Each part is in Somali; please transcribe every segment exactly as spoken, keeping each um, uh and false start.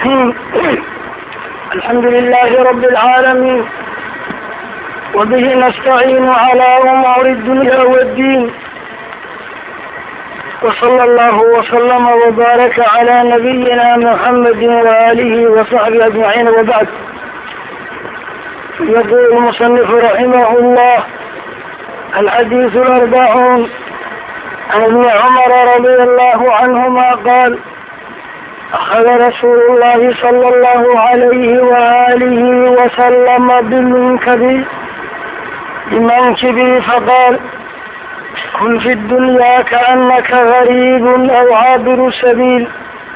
الرحيم. الحمد لله رب العالمين، وبه نستعين على أمور الدنيا والدين، وصلى الله وسلم وبارك على نبينا محمد وآله وصحبه أجمعين، وبعد. يقول المصنف رحمه الله: الحديث الأربعون عن ابن عمر رضي الله عنهما قال: أخذ رسول الله صلى الله عليه وآله وسلم بالمنكب بمنكبه فقال: كن في الدنيا كأنك غريب أو عابر سبيل.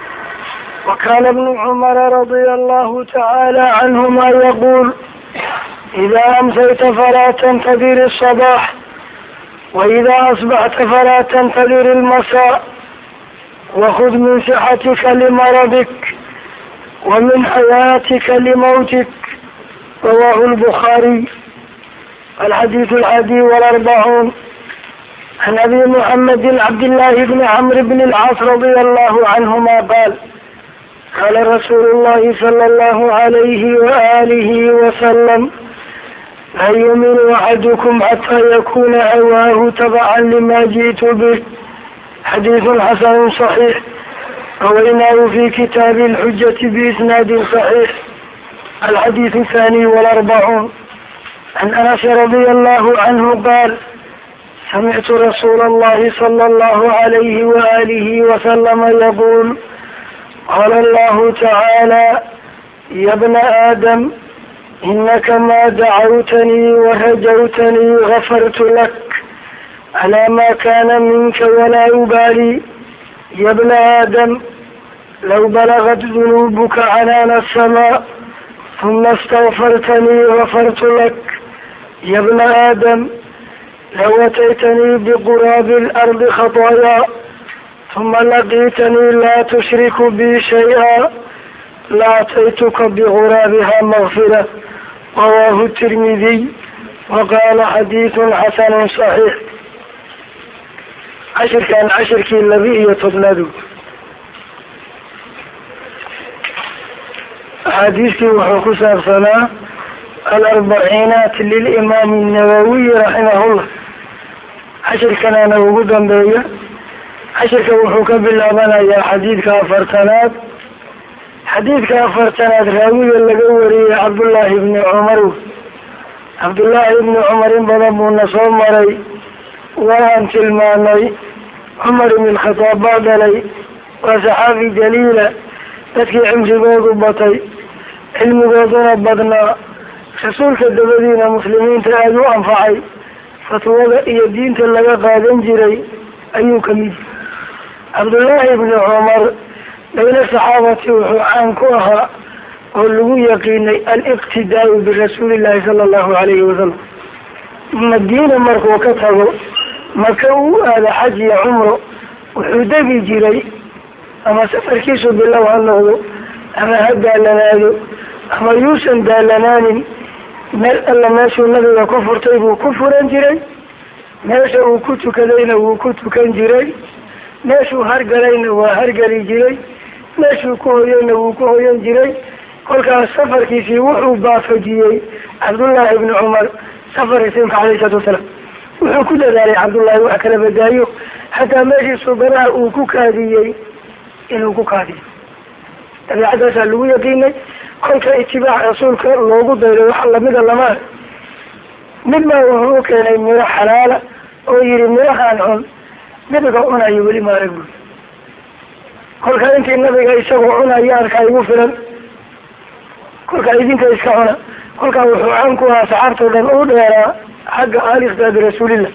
وكان ابن عمر رضي الله تعالى عنهما يقول: إذا أمسيت فلا تنتظر الصباح، وإذا أصبحت فلا تنتظر المساء، وخذ من صحتك لمرضك ومن حياتك لموتك. رواه البخاري. الحديث الحادي والأربعون عن أبي محمد عبد الله بن عمرو بن العاص رضي الله عنهما قال: قال رسول الله صلى الله عليه وآله وسلم: لا يؤمن أحدكم حتى يكون هواه تبعا لما جئت به. حديث حسن صحيح، رويناه في كتاب الحجة بإسناد صحيح. الحديث الثاني والأربعون عن أنس رضي الله عنه قال: سمعت رسول الله صلى الله عليه وآله وسلم يقول: قال الله تعالى: يا ابن آدم، إنك ما دعوتني ورجوتني غفرت لك على ما كان منك ولا أبالي. يا ابن آدم، لو بلغت ذنوبك عنان السماء ثم استغفرتني غفرت لك. يا ابن آدم، لو أتيتني بقراب الأرض خطايا ثم لقيتني لا تشرك بي شيئا لأتيتك بغرابها مغفرة. رواه الترمذي وقال: حديث حسن صحيح. عشر كان عشر كي الذي يتبنادو حديثي وحكوس أرسنا الأربعينات للإمام النووي رحمه الله. عشر كان أنا وجودا بيا عشر كوحوك بالله يا حديث كافرتنات حديث كافرتنات راوي اللي عبد الله بن عمر عبد الله بن عمر بن صومري وأنت الماني عمر بن الخطاب بعدلي وصحابي جليلة تسكي عمسي بوضو بطي علم بوضونا بدنا رسولك الدبدين مسلمين تأذوا أنفعي فتوضع إيا الدين تلقى قادم جري أيو كميد. عبد الله بن عمر بين الصحابة وعنكوها واللغو يقيني الاقتداء برسول الله صلى الله عليه وسلم. من الدين مركو كتبه مكو هذا حج عمره وحدبي جري أما سفر كيسو بالله وعنه أما هدى لنا أما يوسن دالناني مال ألا ماشو النبي كفر طيب وكفرا جري ماشو وكنت كذين وكنت كان جري ماشو هرقلين وهرقلي جري ماشو كوهين وكوهين جري كل كان سفر كيسي وحو بافجيي. عبد الله بن عمر سفر يسينك عليه الصلاة والسلام وحو كل ذلك عبد الله وأكل بدايو حتى ماشي صبراء وكوكاديي إنه كوكادي تبي عدد سألوه يقيني كل كاتباع رسولك الله قدر وحل من الله مما وهو كان يمير حلالة ويري ميرها عنهم نبقى هنا يولي ما رجل كل كان انت النبي يسوع هنا يارك يوفرا كل كان يدينك يسكعنا كل كان وحو عنكها سعرت لن أولى حق آل إخداد رسول الله.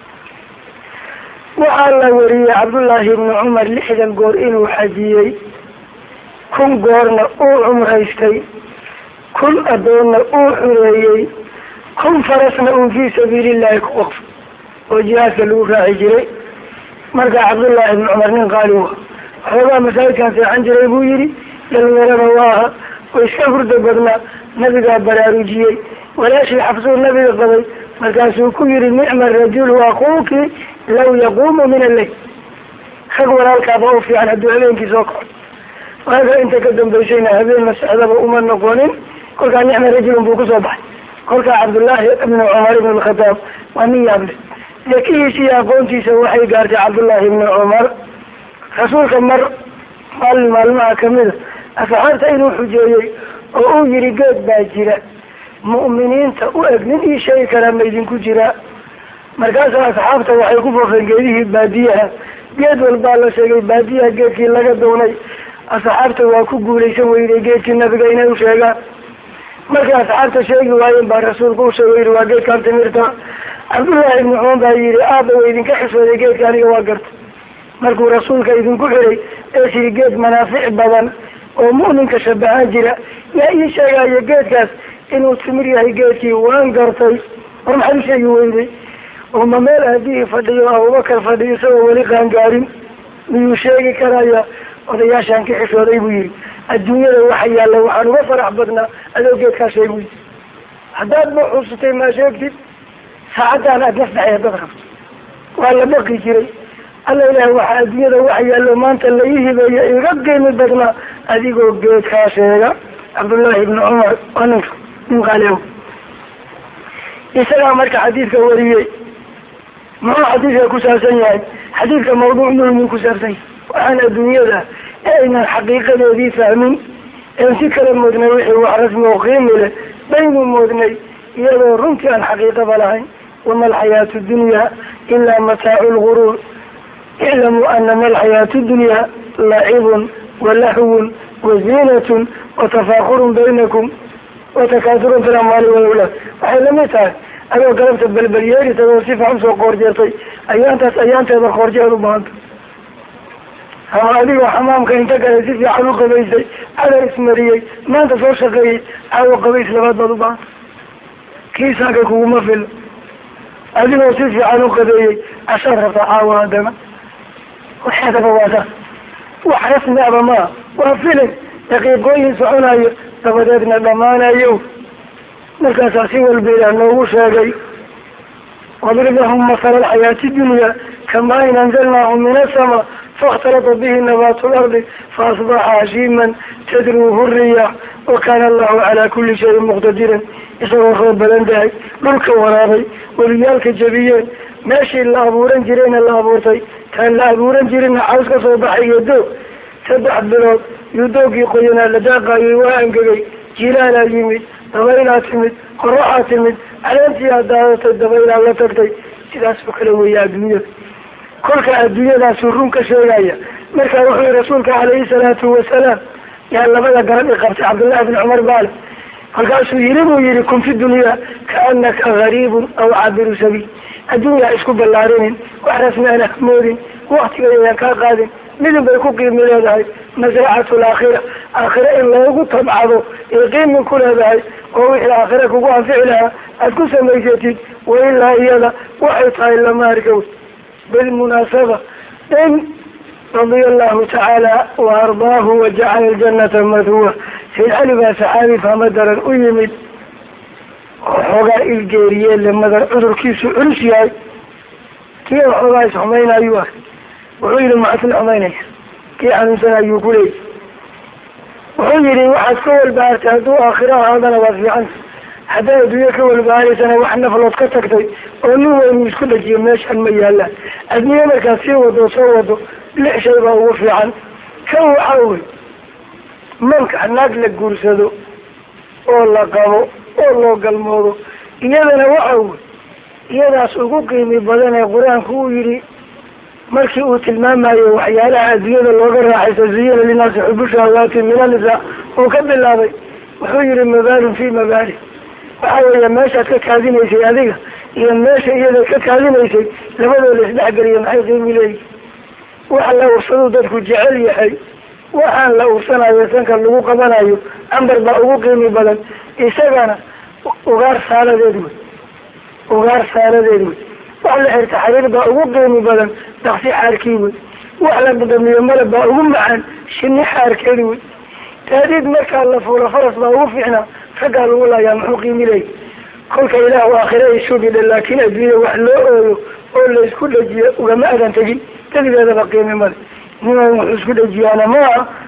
وعلى وري عبد الله بن عمر لحدا قرئين وحجيي كن قرنا أو عمريستي كن أدونا أو حريي كن فرسنا في سبيل الله وقف وجهات الوفاء عجري مرقى عبد الله بن عمر من قالوها هذا مسائل كان في عنجري بويري للولا رواها ويسكفر دبرنا نبقى براروجيي ولا شيء حفظوا النبي الضبي مرقى كبير النعم الرجل وأخوك لو يقوم من الليل خذ وراء الكعبة في عن الدعالين في سوقه وهذا انت قدم بيشينا هذين مسألة وأمر نقولين كل كان يعمل رجل بوكو صباح كل كان عبد الله بن عمر بن الخطاب ومن يعمل لكي شيء قونتي سوحي قارت عبد الله بن عمر رسولك مر قال المعلومة كاملة أفعلت أين حجيي وأوجري قد باجرة مؤمنين تأؤذن إي شيء كلام يدين كجراء مركزها أصحابته وحيكوفوا في الجريه باديها قد والبالة شيء باديها قد كي لقد دوني أصحابته وكبوا ليسوا وإذا قد كنا بقينا وشيئا مركز أصحابته شيء وعين بار رسول قوسه وإذا وقد كانت مرتا عبد الله بن عمر بايري آبا وإذن كحس وإذا قد كان يواقرت مركو رسولك إذن كحري إيشي قد منافع بدن ومؤمن كشبهان جرا يا أي شيء يا قد كاس إنه تمري هاي قدكي وان قرطي ومحل شيء ويدي وما ميل هديه فديه أبو بكر فديه سوى ولقان قارين ويشيقي كرايا وضياشان كحس وضيبو يري الدنيا لو حيا لو حانو وفرح بدنا أدو قد كاس يبوي حداد بحوصتين ما شاكتب ساعدان أدنفنا يا بغرب وقال بقي جري الله إله وحا الدنيا لو حيا لو ما أنت اللي يهب يرقي من بدنا أديقو قد كاس يا عبد الله بن عمر ونفر من قاله يسأل مرك حديثك وريي ما هو حديثك كساسين يعني حديثك موضوع منه من كساسين وأنا الدنيا ذا أين الحقيقة الذي فهمين إن سكر المدنوي وعرف موقيم له بين المدني يلو رمك عن حقيقة بلاهين وما الحياة الدنيا إلا متاع الغرور اعلموا أن ما الحياة الدنيا لعب ولهو وزينة وتفاخر بينكم وتكاثر في الأموال والأولاد وحي لم يتعد أنا قلبت بالبلياري تنوصيف عمسو قورجيرتي أيانتاس أيانتا ذا قورجير بانت هذه وحمامك انتك يسيف يحلو قبيسي على اسمريي ما انت صور شقي عاو قبيس لغاد بادو بانت كيساك كو مفل هذه وصيف يحلو قبيسي عشان رفع عاو هذا وحيث فواسا وحرفنا بما وفلن يقيقوين سعونا تبدأنا دمانا يوم مركز أساسي والبيع أنه شاقي وضرب لهم مثل الحياة الدنيا كما إن أنزلناهم من السماء فاختلط به نبات الأرض فأصبح عشيما تدروه الرياح وكان الله على كل شيء مقتدرا يسوى خوب بلندهي ملك ورابي وريالك جبيين ماشي اللابورا جرين اللابورتي كان لابورا جرين عوسك صوبحي يدو سبح بلوك يدوكي قينا لداقا يوانقلي جلالا يمد دبيلا تمد قروحا تمد علامتي داوة الدبيلا لا ترتي سلاس بكلمو يا الدنيا كلك الدنيا لا سرونك شيئا مركا وحي رسولك عليه الصلاة والسلام يا الله بدا قرب إقابة عبد الله بن عمر بالي فقالوا يريبوا يريكم في الدنيا كأنك غريب أو عابر سبيل الدنيا اسكو بلارين وحرسنا نحمود وقت يكا قادم ماذا بيكون قيم هذا مزرعة الآخرة آخرة إلا يقول تبعضه يقيم من كل هذا ووحي الآخرة كوكوها فعلها أتكون سميجتك وإلا إيالا وحيطها إلا ما ركوت بالمناسبة إن رضي الله تعالى وأرضاه وجعل الجنة مثوى في الحلبة سحابي فمدر أيمد وحقا الجيرية لما در عذر كيسو عرسياي كيف حقا حمين أيوه وعيد المعث الحميني كي عنسان أيوه كلي وعيد واحد كول بارت هدو آخرها هذا نواصي عنه حتى يدوية كول بارت أنا وحنا فلوت كتكتي ونوه يمش كل جيب ماشي الميالة أدنيا مكاسي ودو صودو لحشي بأوفي عنه كو عاوي منك عناك لك قرسدو والله قامو والله قلمودو إيادنا وعاوي إيادا سوقو قيمي بدنا قرآن كو يري markii uu tilmaamayo waxyaalaha adduunyada looga raaxaysto ziyada linaasi xubu shahawaati min annisaa uu ka bilaabay wuxuu yidhi mabaalun fii mabaali waxaa weeya meeshaad ka kaadinaysay adiga iyo meesha iyada ka kaadinaysay labadooda isdhexgeliya maxay qiimi leeyihin waxa la ursaduu dadku jecel yahay waxaan la ursanayo sanka lagu qabanayo ambar baa ugu qiimi badan isagana ugaar saaladeed wey ugaar saaladeed wey wax la xirta xariir baa ugu qiimi badan daqsi xaarkii wey wax la dhadhamiyo malab baa ugu macaan shinni xaarkeedi wey taadiid markaa la fuula faras baa ugu fiicnaa raggaa lagu laayaa muxuu qiimi leey kolka ilaahu aakhira ay sugidha laakiin adduunya wax loo ooyo oo laysku dhajiya ugama adan tegin dadigeedaba qiimi male niman wuxuu isku dhajiyaana maaha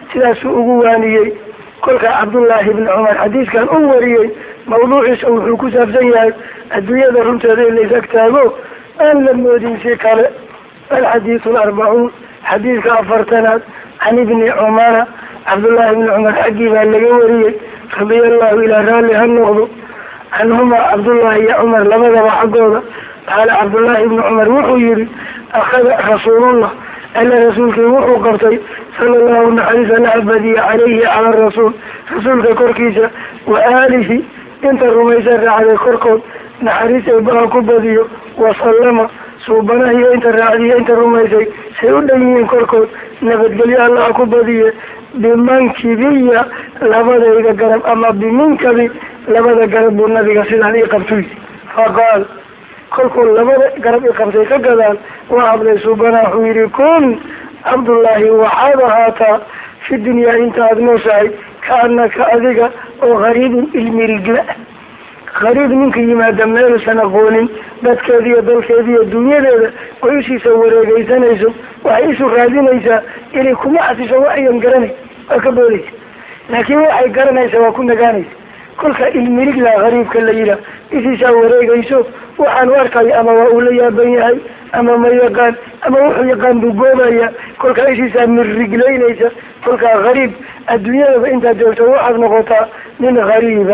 sidaasuu ugu waaniyey kolkaa cabdullaahi ibni cumar xadiiskan u wariyey mawduuciisa wuxuu ku saabsan yahay adduunyada runteeda in lays agtaago aan la moodin si kale. alxadiidu alarbacuun xadiidka afartanaad can ibni cumara cabdullaahi ibni cumar xaggii baa laga wariyey radia allahu ilaa raalli ha noqdo canhumaa cabdullaahi iyo cumar labadaba xaggooda qaala cabdullaahi ibni cumar wuxuu yihi akhada rasuulullah alla rasuulkii wuxuu qabtay sala allahu naxariis allaha badiya calayhi cala rasuul rasuulka korkiisa wa aalihi inta rumaysa raacday korkood naxariis eebbaha ku badiyo wasallama suubanahiyo inta raacdiya inta rumaysay say u dhan yihiin korkood nabadgelyo allaha ku badiye bimankibiya labadayda garab ama biminkabi labada garab buu nabiga sidaan ii qabtuy faqaal kolkuu labada garab i qabtay ka gadaan waa hadlay suubana wuxuu yihi kun cabdullaahi waxaad ahaataa fi dunyaa inta aada nooshahay kaanaka adiga oo gariibun ilmirigla gariib ninka yimaada meelusan aqoonin dadkeediiyo dalkeediiyo dunyadeeda oo ishiisa wareegeysanayso waxay isu raadinaysaa inay kuma xasisho waxyan garanay waa ka boodaysa laakiin waxay garanaysa waa ku nagaanaysa kolka ilmirigla gariibka la yihaa ishiisaa wareegayso waxaan u arkaya ama waa uu la yaaban yahay ama ma yaqaan ama wuxuu yaqaan buu goobaya kolkaa ishiisaa mirriglaynaysa kolkaa gariib adduunyadaba intaad joogto waxaad noqotaa nin gariiba.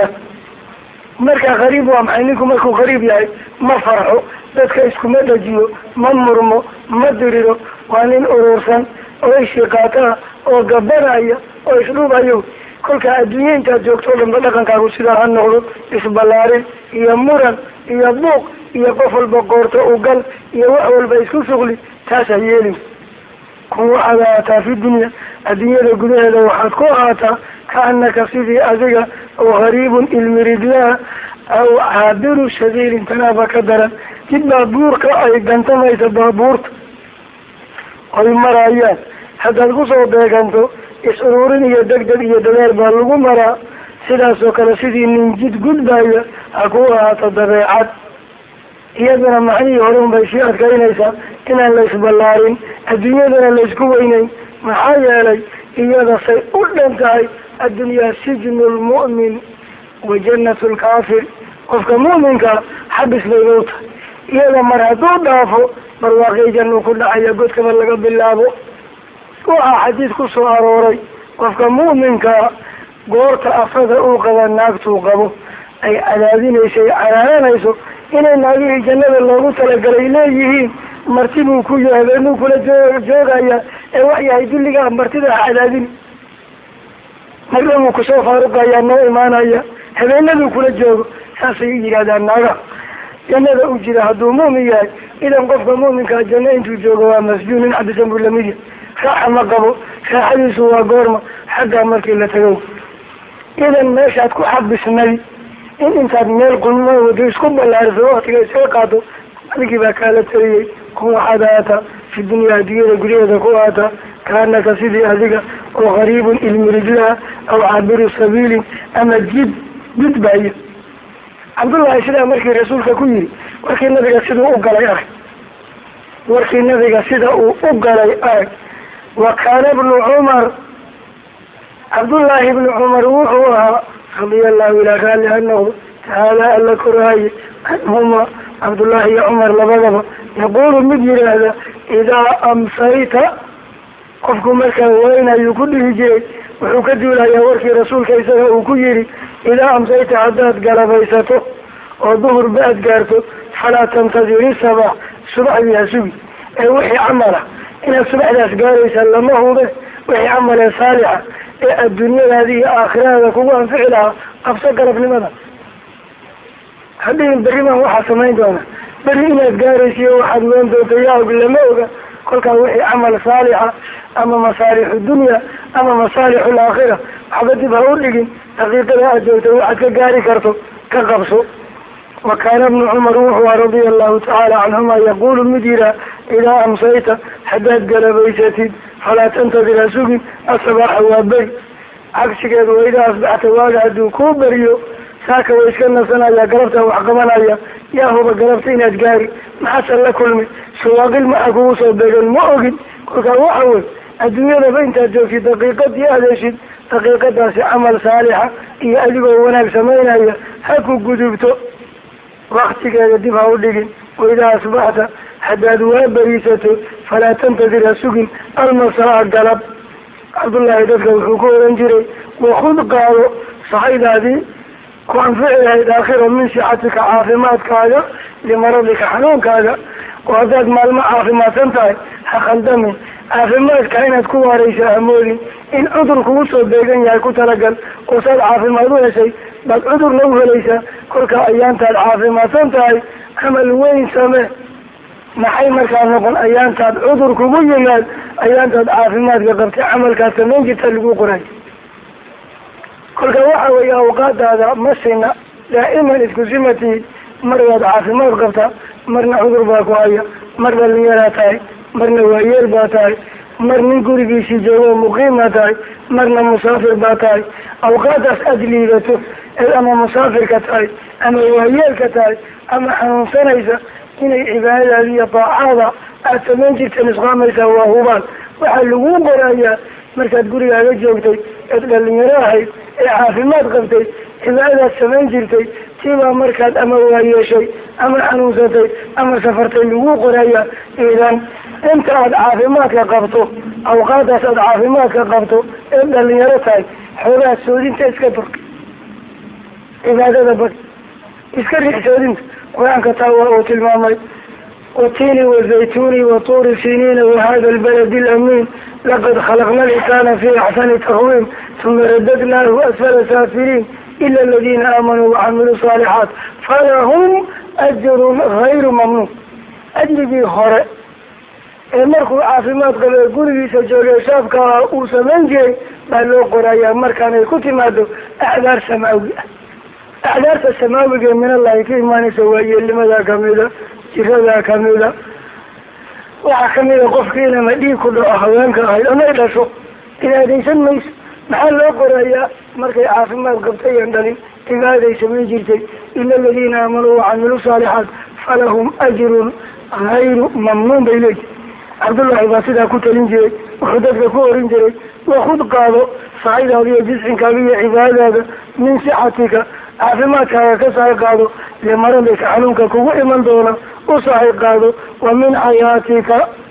markaa gariib waa maxay? ninku markuu gariib yahay ma farxo, dadka iskuma dhajiyo, ma murmo, ma diriro, waa nin urursan oo ishiqaataa oo gabanaya oo isdhubayo. kolkaa adduunya intaad joogto o dhanba dhaqankaagu sidaa ha noqdo, isballaarin iyo muran iyo buuq iyo qof walba qoorto u gal iyo wax walba isku sugli, taas ha yeelin. kun waxaad ahaataa fi dunya adduunyada gudaheeda waxaad ku ahaataa kaanaka sidii adiga oo gariibun ilmiridlaa aw caabiru shabiilin tanaaba ka daran jid baabuurka ay gantamaysa baabuurta oy marayaan haddaad kusoo beeganto is-ururin iyo degdeg iyo dadaal baa lagu maraa. sidaasoo kale sidii nin jid gudbaya ha ku ahaato dabeecad. iyadana macnihii hore un bay sii adkaynaysaa inaan la isballaarin adduunyadana la isku weynayn. maxaa yeelay iyada say u dhan tahay addunyaa sijnu lmu'min wa jannatu lkaafir. qofka mu'minka xabis bayba u tahay. iyada mar hadduu dhaafo barwaaqii jannu ku dhacaya godkaba laga bilaabo. waxaa xadiid ku soo arooray qofka mu'minka goorta afada uu qaba naagtuu qabo ay cadaadinayso ay caraananayso inay naagihii jannada loogu talagalay leeyihiin marti buu ku yahay habeenuu kula joo joogaya ee wax yahay dulligaa martida ha cadaadin. marna wuu kusoo faaruqayaa noo imaanaya habeenaduu kula joogo. saasay yidhahdaan naagaha jannada u jira hadduu mu'min yahay. idan qofka mu'minkaa janno intuu joogo waa masjuun, nin cabisan buu lamid yahay. raaxa ma qabo, raaxadiisu waa goorma xaggaa markii la tago. idan meeshaad ku xabisnay in intaad meel qulmo wado isku ballaariso waktiga isaga qaado adigii baa kaala taliyey. kun waxaad ahaataa fi dunyaa adduunyada gudaheeda ku ahaataa kaanaka sidii adiga oo gariibun ilmirijlaha aw caabiru sabiilin ama jid gudbaya. cabdullaahi sidaa markii rasuulka ku yihi warkii nabiga siduu u galay arag warkii nabiga sida uu u galay arag wa kaana ibnu cumar cabdullaahi ibnu cumar wuxuu ahaa radia allahu ilaa raalli ha noqdo tacaala alla koraaye canhuma cabdullaahi iyo cumar labadaba yaquulu mid yidhaahda idaa amsayta qofku markaa waynayuu ku dhihi jiray wuxuu ka duulayaa warkii rasuulka isaga uu ku yidhi idaa amsayta haddaad galabaysato oo duhur ba-ad gaarto falaa tantadiri sabax subaxdii ha sugi ee wixii camala inaad subaxdaas gaaraysa lama hube wixii camalee saalixa ee adduunyadaada iyo aakhiradaada kugu anfici lahaa qabso galabnimada. hadhihin berri baan waxaa samayn doona berri inaad gaaraysiyo waxaad loon doonta yaa og lama oga. kolkaa wixii camal saalixa ama masaalixu dunya ama masaalixu laakhira waxba dib ha u dhigin. daqiiqada aad joogta waxaad ka gaari karto ka qabso. wa kaana ibnu cumar wuxuu aha radia allahu tacaala canhuma yaquulu mid yihaa idaa amsayta haddaad galabaysatid falaa tantadir ha sugin asabaaxa waa beri. cagsigeedu wa idaa asbaxta waaga hadduu kuu beriyo saaka way iska nasanaya galabtaa wax qabanaya yaa huba galabta inaad gaari maxaasan la kulmi suwaaqil maxaa kugu soo beegan ma ogin. kolkaa waxa wey الدنيا بنت في دقيقة يا هذا دقيقة في عمل صالحة هي أجيبه وناك سمينا هي هكو قدبته وقتك يدبها ولقين وإذا أصبحت حداد وبريسته فلا تنتظر سجن المساء القلب عبد الله يدفع الحكومة انجري وخذ قالوا صحيح هذه كون فعلها الآخر من صحتك عافماتك هذا لمرضك حنونك هذا وهذا مال ما عافمات انتهي حقا دمي عافمات كائنات كواريسة أمولي إن عذرك وصل بيقن يكو تلقل وصل عافمات ولا شيء بل عذر لو ليس كلك أيانتا العافمات انتهي عمل وين سمه maxay markaa noqon ayaantaad cudur kugu yimaad ayaantaad caafimaadka qabtay camalkaa samayn jirta lagu qoray kolka waxa weeye awqaadaada masina daa'iman isku simatii mar waad caafimaad qabtaa marna cudur baa ku haya mar dhalinyaraa tahay marna waayeer baa tahay mar nin gurigiisii joogo muqiima tahay marna musaafir baa tahay awqaadaas aad liidato ee ama musaafirka tahay ama waayeelka tahay ama xanuunsanaysa inay cibaadada iyo daacada aad samayn jirta nisqaamaysa waa hubaan waxaa lagu qorayaa markaad gurigaaga joogtay eed dhalinyaro ahayd ee caafimaad qabtay cibaadadaad samayn jirtay tiibaa markaad ama waayeeshay ama xanuunsatay ama safartay lagu qorayaa idan inta aad caafimaadka qabto awqaadaas aad caafimaadka qabto eed dhalinyaro tahay xoogaa soodinta iska durka cibaadada bad iska riix soodinta قرآن كتاوى وتلمامي والتين والزيتون وطور سنين وهذا البلد الأمين لقد خلقنا الإنسان في أحسن تقويم ثم رددناه أسفل سافلين إلا الذين آمنوا وعملوا الصالحات فلهم أجر غير ممنون أجل بي خرق المركو عافمات قبل يقول لي سجل شافك وسمنجي بل لو قرأي مركان الكتمات أعذار سماوية أعدارت السماوية من الله كيف ما نسوي لماذا كميدا جردا كميدا وحكميدا قفكينا مدي كل أخوانك هاي أنا إلا شو إذا دي سميس محل قرية مركي عافمات قبطي عندني إذا دي سمي جرتي إلا الذين آمنوا وعملوا صالحات فلهم أجر غير ممنون بإليك عبد الله باسدا كتلين وخدتك كورين جري وخذ قالوا صعيد هذه جزء كبير عبادة من صحتك عافماتك كسعي قادو لمرضك حنونك كوو إيمان دونا وصحي قادو ومن حياتك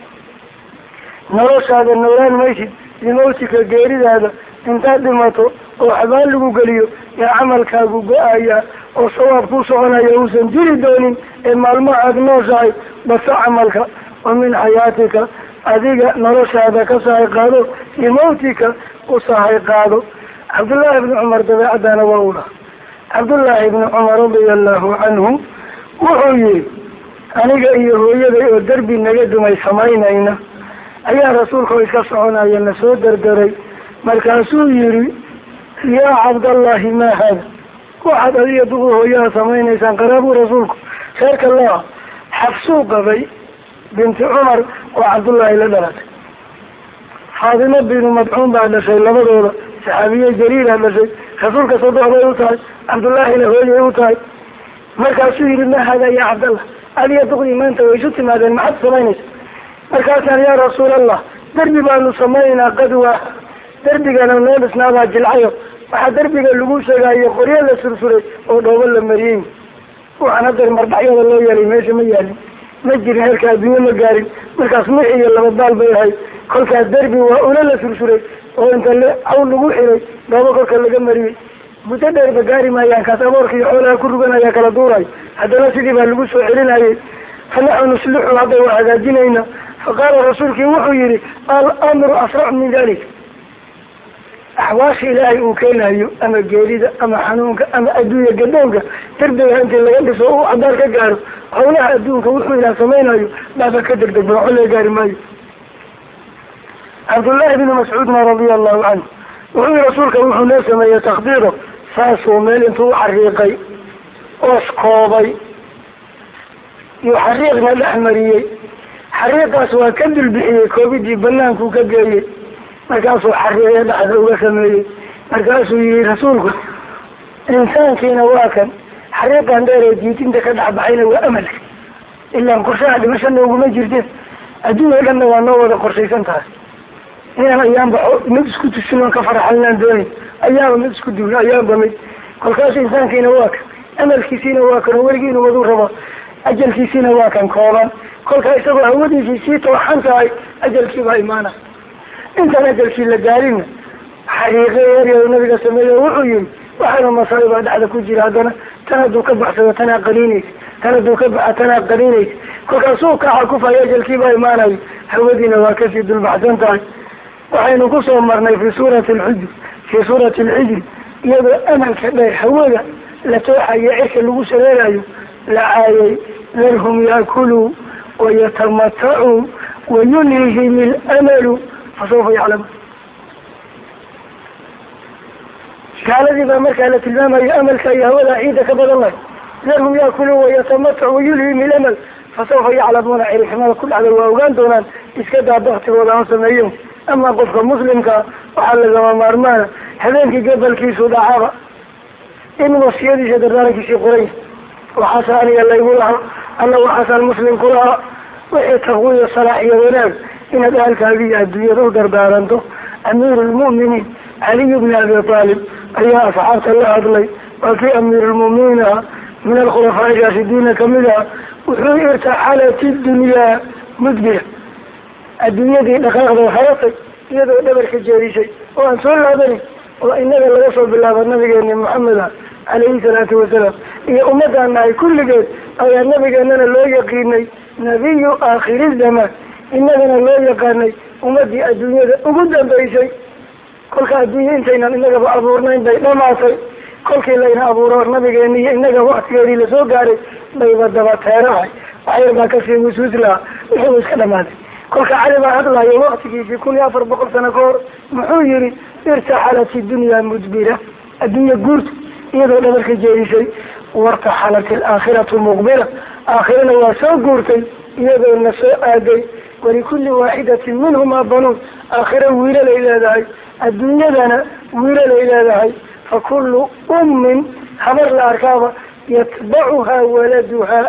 نروش هذا النوران ميشي لموتك قيري هذا انت دمتو وحبان لقو قليو يا عملك قو آيا وصواب كوسونا يوسن جري دونين إما الماء نوشعي بس عملك ومن حياتك أذيك نروش هذا كسعي قادو لموتك وصحي قادو عبد الله بن عمر تبع دانا وأولا عبد الله بن عمر رضي الله عنه وحوي أنا جاي هو يدي الدرب النجد ما يسمعينينا أيها رسولك يكسرون أيها النسود دري مركاسو يري يا عبد الله ما هذا واحد أذي يدوه يا سمعين إنسان قرابو رسولك شارك الله حفصو قبي بنت عمر وعبد الله إلى درات فاطمة بن مدعون بعد شيء لما دوله صحابية جليلة هذا شيء رسولك صدق بيوتاي عبد الله له يوتاي مركز يري ما هذا يا عبد الله ألي تقولي ما أنت ويشوتي هذا المحط سمينيس مركز يا رسول الله دربي بأنه سمينا قدوة دربي قالوا نالس نابا جلعيو وحا دربي قال لقوشة قاية قرية لسرسوري ودوبل لمريم وحنا در مربعي والله يلي ماشي ميالي مجري هالكا بيوم قاري مركز محي يلا بدال بيهاي كل كاد دربي وأولا لسرسوري وانت اللي أول لقوحي دوبا كل كاللقى مريم متدر بقاري ما ينكتبورك يحولها كربنا يا كلا دوراي هذا لا سيدي باللبس وعلنا عليه فنحن نسلح هذا وهذا دينينا فقال رسولك وحيري الأمر أسرع من ذلك أحواش إلهي وكينا أما الجريدة أما حنونك أما أدوية قدونك تربي أنت اللي يلبس وهو عبارك قارب حولها أدونك وحو إلى سمينا بابا كدر دقبر حولها قارب مايو عبد الله بن مسعود رضي الله عنه وهو رسولك وحو ناس ما يتخبيره فاسو ميل انتو حريقي واسقوبي يحريقنا الأحمريي حريقا سوا كدل بحيه كوبيدي بلانكو كجايي مركاسو حريقي لحظة وسمي مركاسو يي رسولك إنسان كينا واكن حريقا داري جيتين تكدع بعينه وأملك إلا انقرشاها لمشان وقو مجردين أدوه لأنه وانوه دا قرشيسان تاس inaan ayaanba mid isku tusino ka farxaynaan doonin ayaaba mid isku duulno ayaanba mid kolkaas insaankiina waa kan amalkiisiina waa kan weligii inuu waduu rabo ajalkiisiina waa kan kooban kolkaa isagoo hawadiisii sii tooxan tahay ajalkii baa imaana intaan ajalkii la gaarinna xariiqe eryau nabiga sameeyo wuxuu yihi waxaana masaa'ib baa dhexda ku jira haddana tan hadduu ka baxsado tanaa qaniinaysa tan hadduu ka baxa tanaa qaniinaysa kolkaasuu kaxa kufayo ajalkii baa imaanayo hawadiina waa kasii dulbaxsan tahay waxaynu kusoo marnay fi suurati alxujr fii suurati alxijri iyadoo amalka dheer hawada la tooxayo cirka lagu sareerayo la caayay darhum yaakuluu wayatamatacuu wayulhihim ilamalu fasawfa yaclamuun gaaladii baa markaa la tilmaamayo amalka iyo hawada ciida ka badan lahay darhum yaakuluu wayatamatacuu wayulhihim ilamal fasawfa yaclamuuna ciriximada ku dhacday waa ogaan doonaan iska daa baktigooda ha sameeyo ama qofka muslimkaa waxaa lagama maarmaana habeenkii gabalkiisu dhacaba in wasiyadiisa dardaarankiisii qoranya waxaasa aniga laygu lahaa alla waxaasaan muslim ku lahaa wixii taqwiya salaax iyo wanaag inaad ahalkaagiiyo adduunyada u dardaaranto amiiru lmu'miniin caliy bni abi aalib ayaa asxaabta la hadlay waa kii amiirulmu'miniin ah min alkhulafaa raashidiina kamid ah wuxuu irtaxalati dunyaa mudbira adduunyadii dhaqaaqda haratay iyadoo dhabarka jeedisay oo aan soo laabanin oo inaga laga soo bilaabo nabigeeni maxamed ah calayhi salaatu wasalaam iyo ummadaan nahay kulligeed ayaa nabigeenana loo yaqiinay nabiyu aakhiri zamaan inagana loo yaqaanay ummadii adduunyada ugu dambaysay kolka adduunya intaynan inagaba abuurnayn bay dhamaatay kolkii layna abuuro nabigeeni iyo inaga waktigeedii lasoo gaaray bayba daba teerahay waxyar baa kasii wasuus lahaa wuxuu iska dhamaaday kolka cali baa hadlayo waktigiisii kun iyo afar boqol sano ka hor muxuu yihi irtaxalat idunyaa mudbira adduunya guurta iyadoo dhabarka jeedisay wartaxalat alaakhiratu muqbila aakhirana waa soo guurtay iyadoo na soo aaday walikulli waaxidatin minhumaa banuun aakhira wiilalay leedahay adduunyadana wiilalay leedahay fa kullu ummin habar la arkaaba yatbacuhaa waladuhaa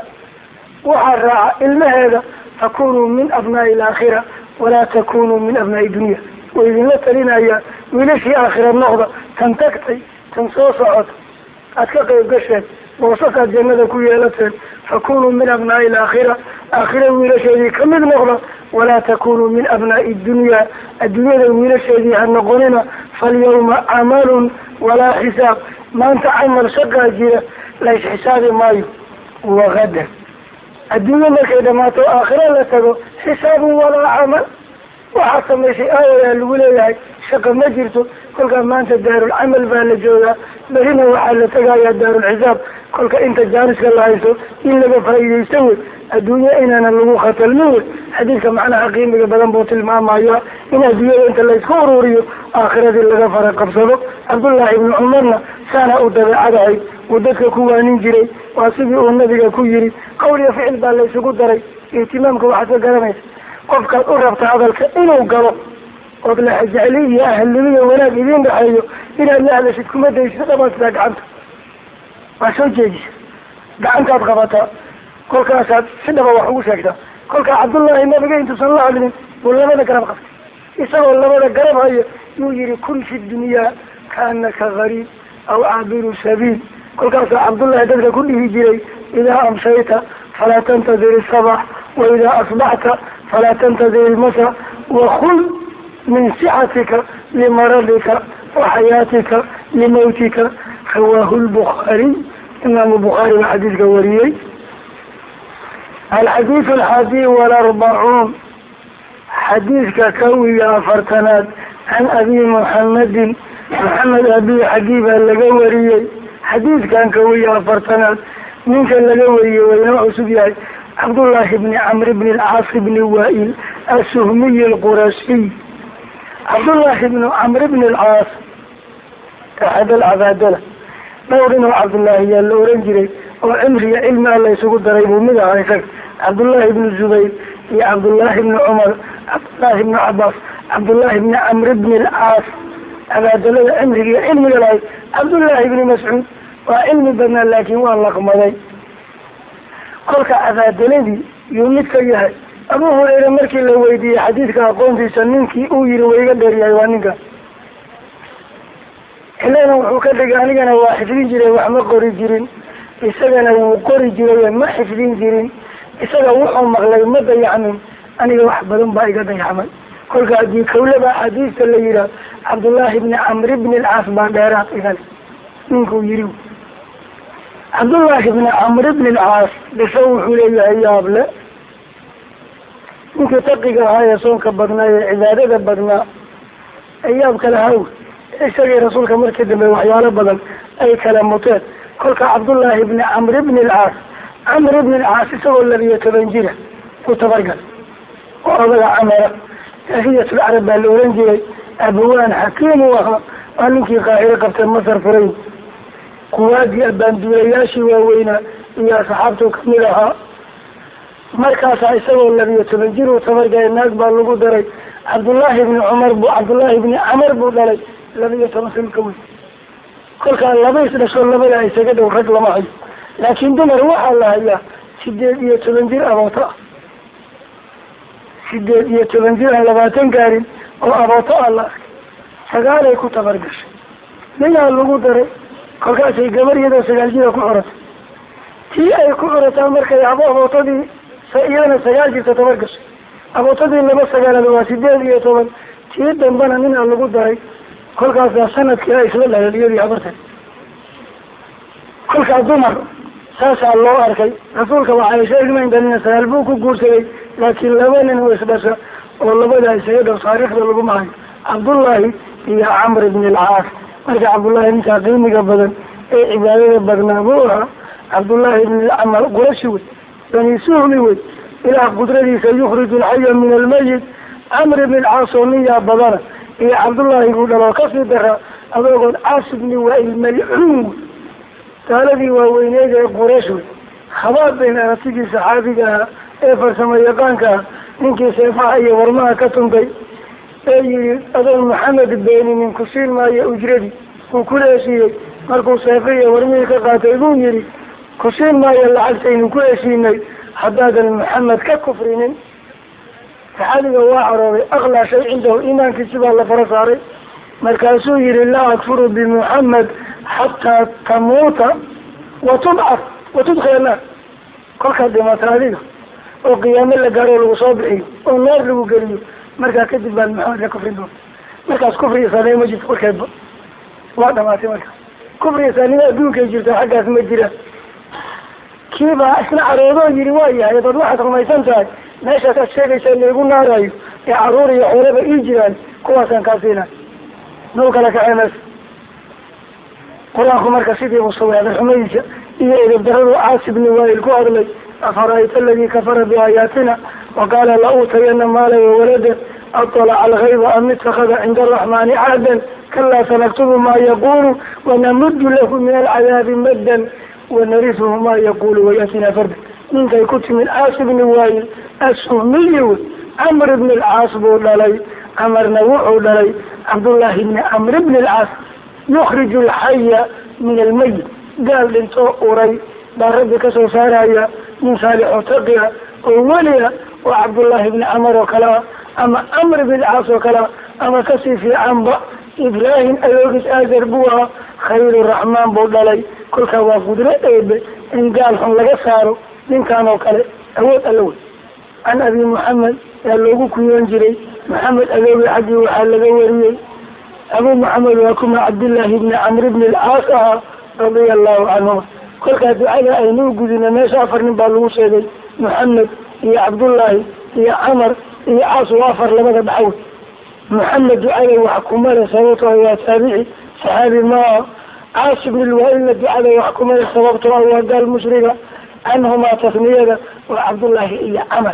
waxaa raaca ilmaheeda takunuu min abnaa'i alaakhira walaa takunuu min abnaa'i dunya way idinla talinaya wiilashii aakhira noqda tan tagtay tan soo socota aad ka qayb gasheen boosasaad jannada ku yeelateen fakunuu min abnaa'i alaakhira aakhira wiilasheedii kamid noqda walaa takunuu min abnaa'i dunya adduunyada wiilasheedii ha noqonina falyawma camalun walaa xisaab maanta camal shaqaa jira lays xisaabi maayo wagada adduunya markay dhamaato aakhira la tago xisaabun walaa camal waxaa samaysay aawayaa lagu leeyahay shaqa ma jirto kolkaa maanta daarulcamal baa la joogaa berina waxaa la tegayaa daarulxisaab kolka inta jaaniska la hayso in laga faa'iidaysto wey adduunya inaana lagu khatalmin wey xadiidka macnaha qiimiga badan buu tilmaamaya in adduunyada inta laysku ururiyo aakhiradii laga fara qabsado cabdullaahi ibni cumarna saana u dabeecadahay uu dadka ku waanin jiray waa sidii uu nabiga ku yiri qowl iyo ficil baa laysugu daray ihtimaamka waxaad ka garanaysa qofkaad u rabta hadalka inuu galo ood laxajecli iyo ahalnimiyo wanaag idiin dhaxeeyo inaad la hadashid kuma daysid dhamansidaa gacanta waa soo jeedisa gacantaad qabataa kolkaasaad si dhaba wax ugu sheegtaa kolkaa cabdullaahi nabiga intuusan la hadlin buu labada garab qabtay isagoo labada garab hayo yuu yihi kun fi dunyaa kaanaka gariib aw caabiru sabiil kolkaasaa cabdullaahi dadka ku dhihi jiray idaa amshayta falaa tantadir isabax wa idaa asbaxta falaa tantadir ilmasa wakul min sixatika limaradika wa xayaatika limawtika rawaahu lbukhaariy imaamu bukhaari baa xadiidka wariyey alxadiidu alxaadi walarbacuun xadiidka kow iyo afartanaad can abi muxamedin maxamed abi xagii baa laga wariyey xadiidkan kow iyo afartanaad ninka laga wariyey waynoo cusub yahay cabdullaahi bni camr bni alcaas bni waail asuhmiy alqurashiy cabdullaahi bnu camr bni alcaas axad alcabaadala dhowr inuu cabdullaahi yaa la oran jiray oo cimriga cilmi alla isugu daray buu mid ahaa isaga cabdullaahi bni zubayr iyo cabdullaahi bni cumar cabdullaahi bni cabaas cabdullaahi bni camr bni alcaas cabaadalada cimriga cilmiga lahay cabdullaahi bni mascuud waa cilmi badnaa laakiin waa laqmaday kolka cabaadaladii yuu mid ka yahay أبو هريرة مركي لو ويدي حديثك أقوم في سنينك أوير ويقدر يا إيوانك إلا أنه وكذلك أنا واحدين جري وحما قري جرين إساقنا وقري جري ما حفظين جرين إساقا وحو مغلي مدى يعمل أنا وحبلون باي قد يعمل كل قاعد يكولب حديث الليلة عبد الله بن عمرو بن العاص بانديرات إذن منكو يريو عبد الله بن عمرو بن العاص بسوحوا لي أياب لا منك تقيق هاي صونك بدنا عبادة بدنا أياب كالهو إساقي رسولك مركز بوحيانا بدن أي كلام مطير كل عبد الله بن عمرو بن العاص عمرو بن العاص سوى الذي يتبنجره وتبرقل وأضل عمره هي العرب الأورنجي أبوان حكيم وها وأنك قاهرة قبت مصر فرين قوادي أباندولياشي ووينا يا صحابته كملها مركز عيسو الذي يتبنجره وتبرقل الناس باللغو دري عبد الله بن عمر بو عبد الله بن عمر بو دري الذي يتمثل كوي كل كان لبيس رسول الله بلا يسجد وخد معي لكن دمر وحى الله إياه سيدي يتبنجر أبوطاء سيدي يتبنجر لباتن قارن وأبوطاء الله سقال يكو تبرقش لنا اللغو دري كل كان سي قمر يدو سقال جيدا كحرة تي أي كحرة أمرك يا أبو أبوطاء دي سيئانا سقال جيدا تبرقش أبوطاء دي لما سقال لبا سيدي يتبن تي دنبانا لنا اللغو دري كل كان سنة كلا إسلام لليوري عبرتك كل كان دمر ساسع الله أركي رسولك وعيشة إجمعين دلنا سيالبوك وقورسي لكن لبانا هو إسباسا والله بدأ يسيد وصاريخ للغو معي عبد الله هي عمرو بن العاص مرجع عبد الله بن سعدين قبضا اي عبادة برناموها عبد الله بن العمر قرشوي بني سهلوي إلى قدرتي سيخرج الحي من الميت عمرو بن العاص ومية بضانا هي عبد الله يقول له كسر درها أقول عاصبني والملعون قال لي ووينيك قرشوي خباب بين أنتيجي صحابيك إفر سميقانك إنك سيفاها يورمها كتنبي أي أظن محمد بيني من كسير ما يأجردي وكل شيء مركو سيفية ورميك قاتلون يري كسير ما يلعبتين وكل شيء حداد محمد ككفرين فحالي هو عربي أغلى شيء عنده إيمان كتبه الله فرصاري مركزه يري الله أكفر بمحمد حتى تموت وتبعث وتدخل النار كل كدمات هذه وقيام الله قالوا له صابعي والنار له قريب مركز كتب المحمد كفر دون مركز كفر يساني مجد كل كذب واحدة ما في مركز كفر يساني أدوك يجرد حقا اسم الجرى كيف أسنع عروضه رواية يضل واحد رميسان تاج ناشة الشيخ يساني يقول نارايو يا عروري يا حولب إيجران كواسان كاسينا نوك لك عمس قرآنكم مركز سيدي مصوي هذا الحميجة إذا إذا بدهروا عاصب نوائل كوارلي أفرأيت الذي كفر بآياتنا وقال لأوتين مالا وولده أطلع على الغيب أم اتخذ عند الرحمن عهدا كلا سنكتب ما يقول ونمد له من العذاب مدا ونرثه ما يقول ويأتنا فردا من كي كنت من عاصب نوائل السهمي عمرو بن العاص بولالي عمر نوح لي عبد الله بن عمرو بن العاص يخرج الحي من الميت قال لنتو أوري باربك سوسارايا من صالح تقيا أوليا وعبد الله بن عمر وكلا أما أمر بالعاص وكلا أما كسي في عنبا إبراهيم أيوكس آجر بوها خير الرحمن بودالي كل كوا قدرة إيب إن قالهم لك سارو من كانوا كلا أود الأول عن أبي محمد يالوغو كيون جري محمد أبي حجي وحال لغوريي أبو محمد وكما عبد الله بن عمرو بن العاص رضي الله عنه كل كاتو على أينو قدنا ما سافر نبالو سيدي محمد يا عبد الله يا عمر يا عاص وافر لماذا بعود محمد عليه وحكومة سوته يا تابعي صحابي ما عاص بن الوائل عليه وحكومة سوته وقال مشرقة عنهما تثنية وعبد الله يا عمر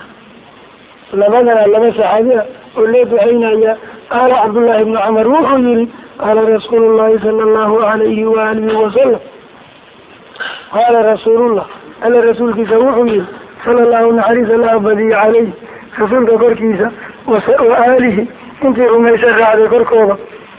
لماذا لما صحابي وليت عينا قال عبد الله بن عمر وحيري قال رسول الله صلى الله عليه وآله وسلم قال رسول الله أنا رسول كيسا وحيري صلى الله عليه وسلم بدي عليه رسول كور كيسا وآله انت رميسا على كوركوبا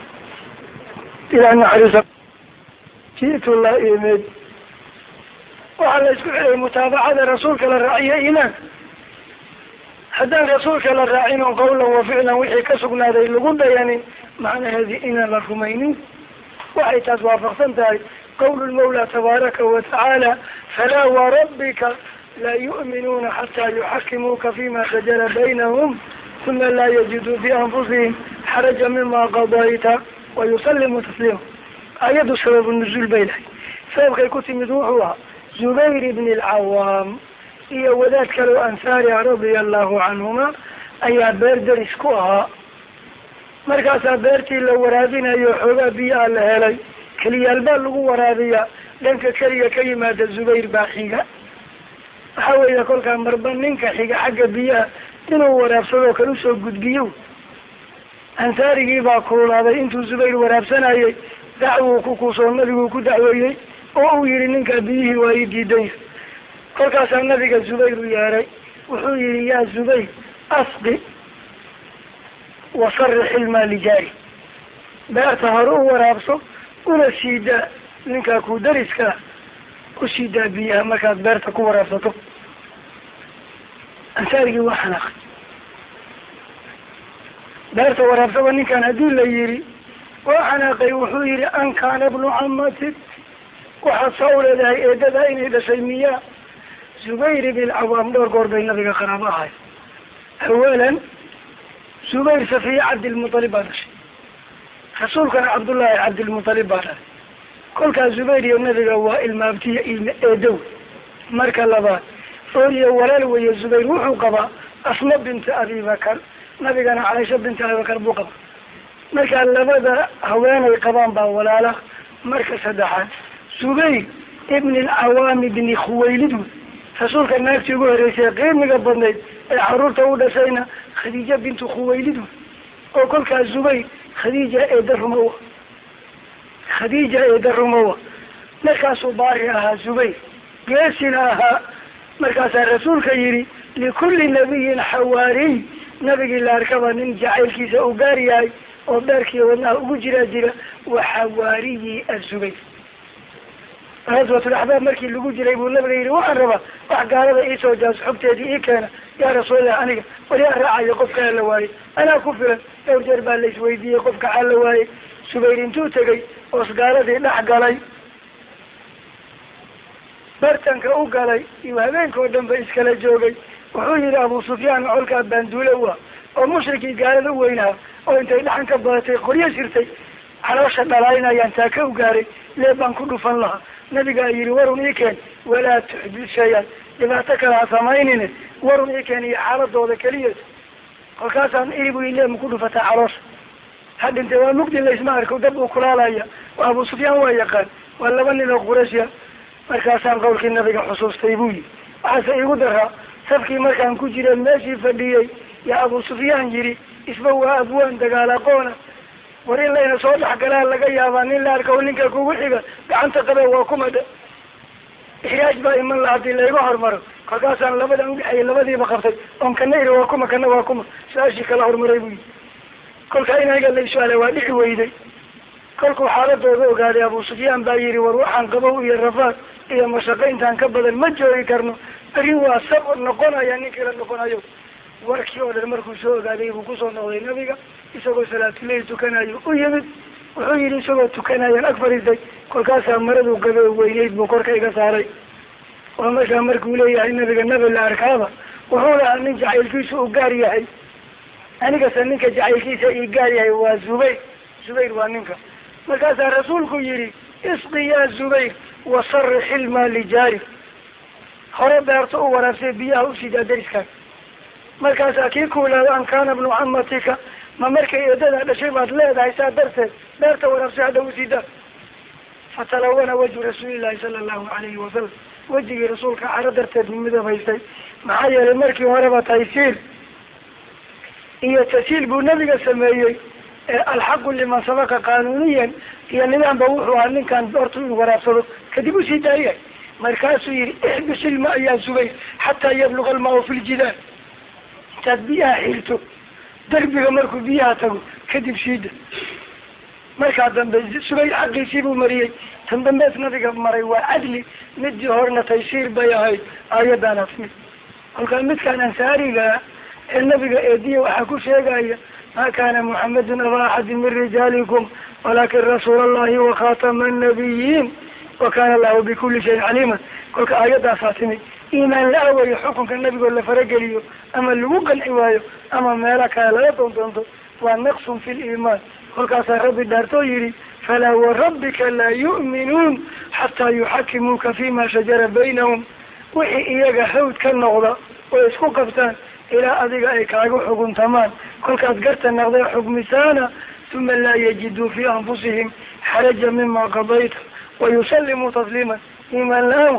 إلى أن حريصا جئت الله إيماد وعلى متابعة رسولك للرعية إيمان haddaan rasuulka la raacino qawlan wa ficlan wixii ka sugnaaday lagu dayanin macnaheedii inaan la rumaynin waxay taas waafaqsan tahay qawlu lmawla tabaaraka wa tacaala falaa warabbika laa yu'minuuna xataa yuxakimuuka fima shajara baynahum uma laa yajiduu bianfusihim xaraja mima qadayta wayusallimuu tasliima. aayaddu sababu nuzuul bay lahay. sababkay ku timid wuxuu ahaa zubayr ibn alcawaam iyo wadaad kaleo ansaariha radia allahu canhuma ayaa beer daris ku ahaa. markaasaa beertii la waraabinayo xoogaa biyaa la helay, keliyaal baa lagu waraabiyaa, dhanka keliga ka yimaada zubayr baa xiga. waxaa weeye kolkaa marba ninka xiga xagga biyaha inuu waraabsadoo kale usoo gudbiyo. ansaarigii baa kululaaday intuu zubayr waraabsanayay, dacwuu ku kuusoo nabiguu ku dacweeyey oo uu yihi ninkaa biyihii waa ii diidaya. kolkaasaa nabiga zubayr u yeeray, wuxuu yihi yaa zubayr asqi wasarix ilmaa lijaari, beerta hore u waraabso una siidaa ninkaa ku dariskaa u siidaa biyaha markaad beerta ku waraabsato. ansaarigii waa xanaaqay. beerta waraabsaba ninkaan haddii la yihi waa xanaaqay. wuxuu yihi an kaana bnu camatik, waxaad saa u leedahay eedadaa inay dhashay miyaa? zubayr ibn alcawaam dhowr goor bay nabiga qaraabo ahay. awalan zubayr safiya cabdilmutalib baa dhashay, rasuulkana cabdullaahi cabdilmutalib baa dhalay. kolkaa zubayr iyo nabiga waa ilmaabtiya ilma eedow. marka labaad ooriyo walaal weeye. zubayr wuxuu qabaa asma binta abibakar, nabigana caaisha binta abibakar buu qabaa. markaa labada haweenay qabaan baa walaala. marka saddexaad zubayr ibn alcawaam ibni khuwaylid, rasuulka naagtii ugu horeysay qiimiga badnayd ee caruurta u dhashayna khadiija bintu khuwaylid. oo kolkaas zubayr khadiija eeda rumowa khadiija eeda rumowa markaasuu baari ahaa zubayr, geesina ahaa. markaasaa rasuulka yihi likulli nabiyin xawaariy, nabigii la arkaba nin jacaylkiisa u gaar yahay oo beerkiiyo wadnaha ugu jiraa jira. wa xawaariyi azubayr. gaswatulaxbaab markii lagu jiray buu nabiga yihi waxaan rabaa wax gaalada iisoo jaas xogteedii ii keena yaa rasuulallah, aniga wali aan raacayo qofkaa la waayey anaa ku filan. dhowr jeer baa la isweydiiyey qofka xaa la waayey. zubayr intuu tegay oos gaaladii dhex galay, bartanka u galay iyo habeenka oo dhan ba iskala joogay. wuxuu yihi abu sufyaan colkaa baanduule u ah oo mushrikii gaalada u weynaha oo intay dhaxan ka badatay qoryo sirtay caloosha dhalaynayaan taa ka u gaaray lee baan ku dhufan lahaa. nabigaa yihi warun ii keen walaa tuxdid shay-an, dhibaato kale ha samaynine warun ii keen iyo xaaladooda keliya. kolkaasaan iribu ile ma ku dhufataa caloosha ha dhintay. waa mugdi laysma arko, dab uu kulaalaya. waa abu sufyaan waa yaqaan, waa laba nin oo qurashya. markaasaan qawlkii nabiga xusuustay buu yihi. waxaase igu daraa safkii markaan ku jira meeshii fadhiyey yaa abu sufyaan yihi isba waa abwaan dagaal aqoona, war in layna soo dhexgalaa laga yaabaa. nin la arko ninka kugu xiga gacanta qabe waa kuma dhe ixraaj baa iman la hadii layga hormaro. kolkaasaan labadan udhexeeyay labadiiba qabtay oon kana iri waa kuma kana waa kuma su-aashii kala hormaray buu yihi. kolkaa inaga la su-aala waa dhici weyday. kolkuu xaaladooda ogaaday abu sufyaan baa yihi war waxaan qabow iyo rafaad iyo mashaqo intaan ka badan ma joogi karno, arrin waa sabr noqonaya ninkii la noqonayo. warkii oo dhan markuu soo ogaaday buu kusoo noqday nabiga isagoo salaatuleyl tukanayo u yimid. wuxuu yihi isagoo tukanayaan ag fadhiistay. kolkaasaa maraduu gabe weyneyd buu korka iga saaray. oo markaa markuu leeyahay nabiga nabi la arkaaba wuxuu lahaa nin jacaylkiisa u gaar yahay, anigase ninka jacaylkiisa ii gaar yahay waa zubayr. zubayr waa ninka. markaasaa rasuulku yihi isqi ya zubayr wasarix ilmaa lijaari, hore beerta u waraabsay biyaha u siidaa dariskaaga. markaasaa kii kuulaada an kaana bnu camatika, ma markay eedadaa dhashay baad leedahay saa darteed beerta waraabsay hadda usiidaa. fatalawana wajhu rasuulillahi sala allahu alayhi wasalam, wejigii rasuulka caro darteed midab haystay. maxaa yeelay markii horeba taysiir iyo tashiil buu nabiga sameeyey. alxaqu liman sabaka qaanuniyan iyo nidaamba wuxuu ahaa ninkaan beertu inuu waraabsado kadib usii daayay. markaasuu yihi ixbis ilma ya zubayr xataa yabluga almaa fi ljidaal, intaad biyaha xirto derbiga markuu biyaha tago kadib siida. markaa dambe zubayr xaqiisii buu mariyey. tan dambees nabiga maray waa cadli, midii horena taysiir bay ahayd aayadaan afmid. kolkaa midkaan ansaariga النبي إيديه وحكو شيئا ما كان محمد أبا أحد من رجالكم ولكن رسول الله وخاتم النبيين وكان الله بكل شيء عليما. كل آيات فاتمي إيمان لا أول حكم كالنبي ولا فرق ليه أما اللي وقع الحوايه أما مالك لا يطنطن ونقص في الإيمان. كل كاسر ربي دارتو يري فلا وربك لا يؤمنون حتى يحكموك فيما شجر بينهم وحي إياك حوت كالنغضة ويسكو قفتان إلى أذيك أي كاغو حكم تمام. كل كاسقرت النغضة حكم سانا ثم لا يجدوا في أنفسهم حرجا مما قضيت ويسلموا تسليما إيمان لهم.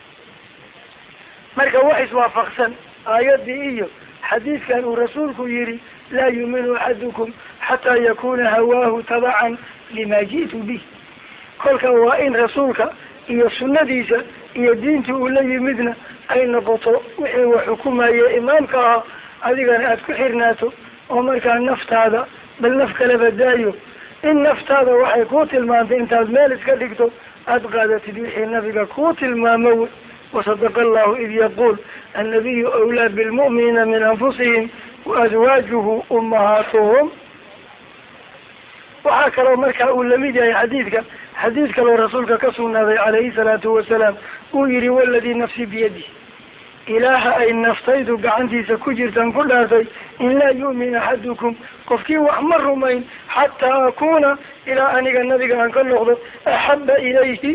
مركا واحد وافقسا آيات دي إيو حديث كان رسولك يري لا يؤمن أحدكم حتى يكون هواه تبعا لما جئت به. كل وإن رسولك إيو السنة ديسة إيو دينته إلي مدنة أي نقطة وحي وحكومة يا إمامك هذه كان أتكحرناته ومركا النفط هذا بل نفك لبدايو إن نفط هذا وحي كوت المام انت مالك كدكتو أبقى تدوحي النبي كوت المامو. وصدق الله إذ يقول النبي أولى بالمؤمنين من أنفسهم وأزواجه أمهاتهم. وحكى مركا أولا ميجا حديثك حديثك لرسولك كسونا عليه الصلاة والسلام ويري والذي نفسي بيدي إله أي نفتيد بعنتي سكجرتا كل هذا إن لا يؤمن أحدكم قفكي وأحمر مين حتى أكون إلى أن النبي عن كل لغض أحب إليه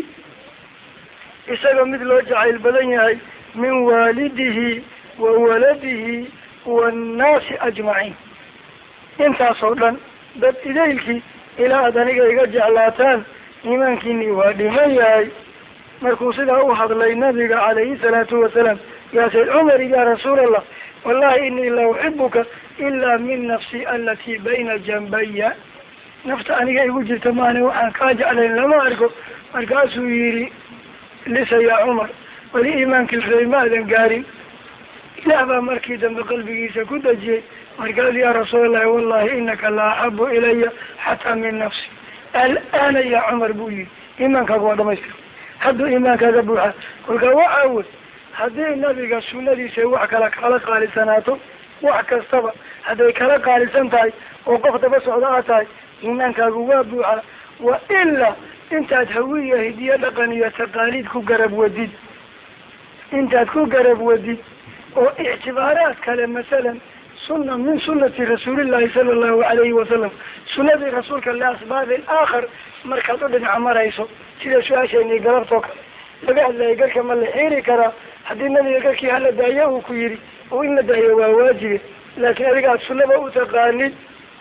إساق مثل وجع البدن من والده وولده والناس أجمعين. انت صولا بد إليك إلى أدنك يجعل لاتان إيمانكني ودمي مركوصنا أوحد للنبي عليه الصلاة والسلام يا سيد عمر يا رسول الله والله إني لا أحبك إلا من نفسي التي بين جنبي. نفت أني يقول تماني وحن كاج علينا لما أركو مركاسو يري ليس يا عمر ولإيمانك الخيمات قارن إلا أبا مركيدا بقلبي سكود جي وقال يا رسول الله والله إنك لا أحب إلي حتى من نفسي. الآن يا عمر بولي إيمانك هو دمشق حدو إيمانك هذا بوحا قلت وعود هذه النبي السنة دي سيوحك لك على قال سناته وحك السبب هذا كلا قال سنتاي وقفت بس عضاءتاي إيمانك هو بوحا. وإلا انت تهوية هدية لقنية تقاليد كو قرب وديد انت كو قرب وديد واعتبارات كلام مثلا سنة من سنة رسول الله صلى الله عليه وسلم سنة رسولك الأسباب الآخر مركز ابن عمر يسو سيدا شو عشاني قربتك لقى الله يقولك ما اللي حيري كرا حد النبي يقولك هلا دايه كويري وإن دايه واجب لكن لقى السنة وتقاليد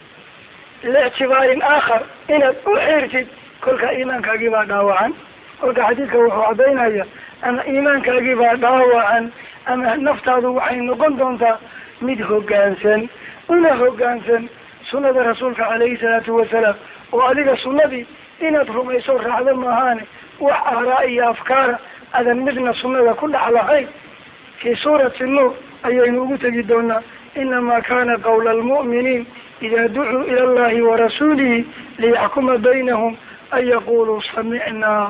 لاعتبار آخر إن أحيرتي كلك إيمانك أجيبا داوعا كلك حديثك وحوضينا أما إيمانك أجيبا داوعا أما نفتض وحين نقندونتا مده قانسا ونه قانسا سنة رسولك عليه الصلاة والسلام وعليك السنة دي إن أدخل يسور على المهاني وأرائي أفكار هذا المدنة السنة كل على خير في سورة النور أي نقول تجدون إنما كان قول المؤمنين إذا دعوا إلى الله ورسوله ليحكم بينهم أن يقولوا سمعنا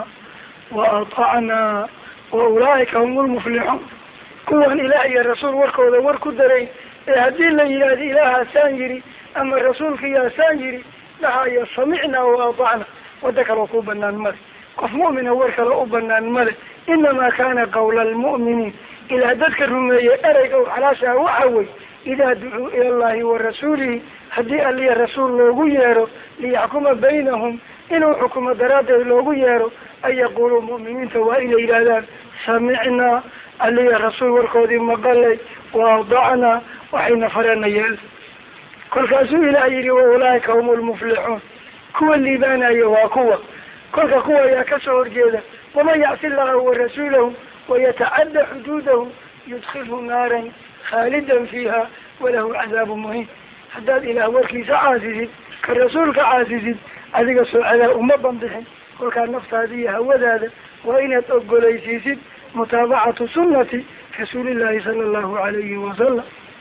وأطعنا وأولئك هم المفلحون. كوان إلهي الرسول وركو ذا وركو درين هذه اللي هذه إلها سانجري أما الرسول كيا سانجري لها يسمعنا وأطعنا وذكر وقوبنا الملك قف مؤمن ورك لأوبنا الملك. إنما كان قول المؤمنين إلى ذكرهم يأرقوا على شاء وحوي إذا دعوا إلى الله ورسوله هدي اللي الرسول لوغو يارو ليحكم بينهم إنه حكم دراده لوغو يارو أن يقولوا مؤمنين توائل إلى ذلك سمعنا اللي الرسول وركودي مقالي ووضعنا وحين فرنا يال كل كاسو إلى يري وأولئك هم المفلحون. كوى اللي بانا يواكوى كل كوى يا كسور جيدا ومن يعص الله ورسوله ويتعدى حدوده يدخله نارا خالدا فيها وله عذاب مهين. حداد إلى وركيس عازيزي كالرسول كعازيزي أذيك السؤال أمة بمضحين كل كان نفس هذه هو ذلك وإن تقول ليسيسي متابعة سنة رسول الله صلى الله عليه وسلم.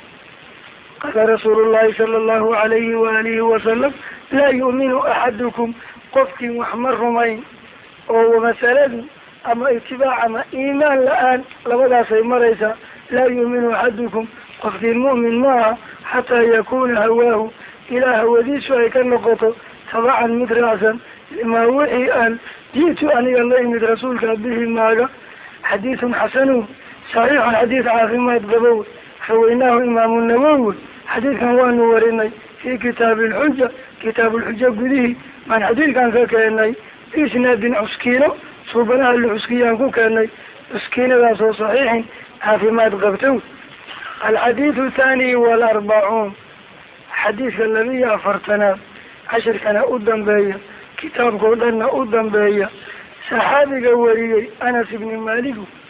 قال رسول الله صلى الله عليه وآله وسلم لا يؤمن أحدكم قفك محمر رمين ومثلا أما اتباع أما إيمان الآن لماذا سيمريسا لا يؤمن أحدكم قفدي المؤمن معه حتى يكون هواه إلى هوديس ويكن نقطه تبعا مدراسا لما وحي أن جئت أن الله من رسولك به معك حديث حسن صحيح حديث عاصمة قبول خويناه إمام النووي حديث كان وانه ورني في كتاب الحجة كتاب الحجة قده من حديث كان كأني في سناد عسكينه صوبنا العسكيان كأني عسكينه ذا صحيح عاصمة قبته. الحديث الثاني والأربعون حديث الذي أفرتنا عشر كان أدن بيا كتاب قولنا أدن بيا صحابي قولي أنس بن مالك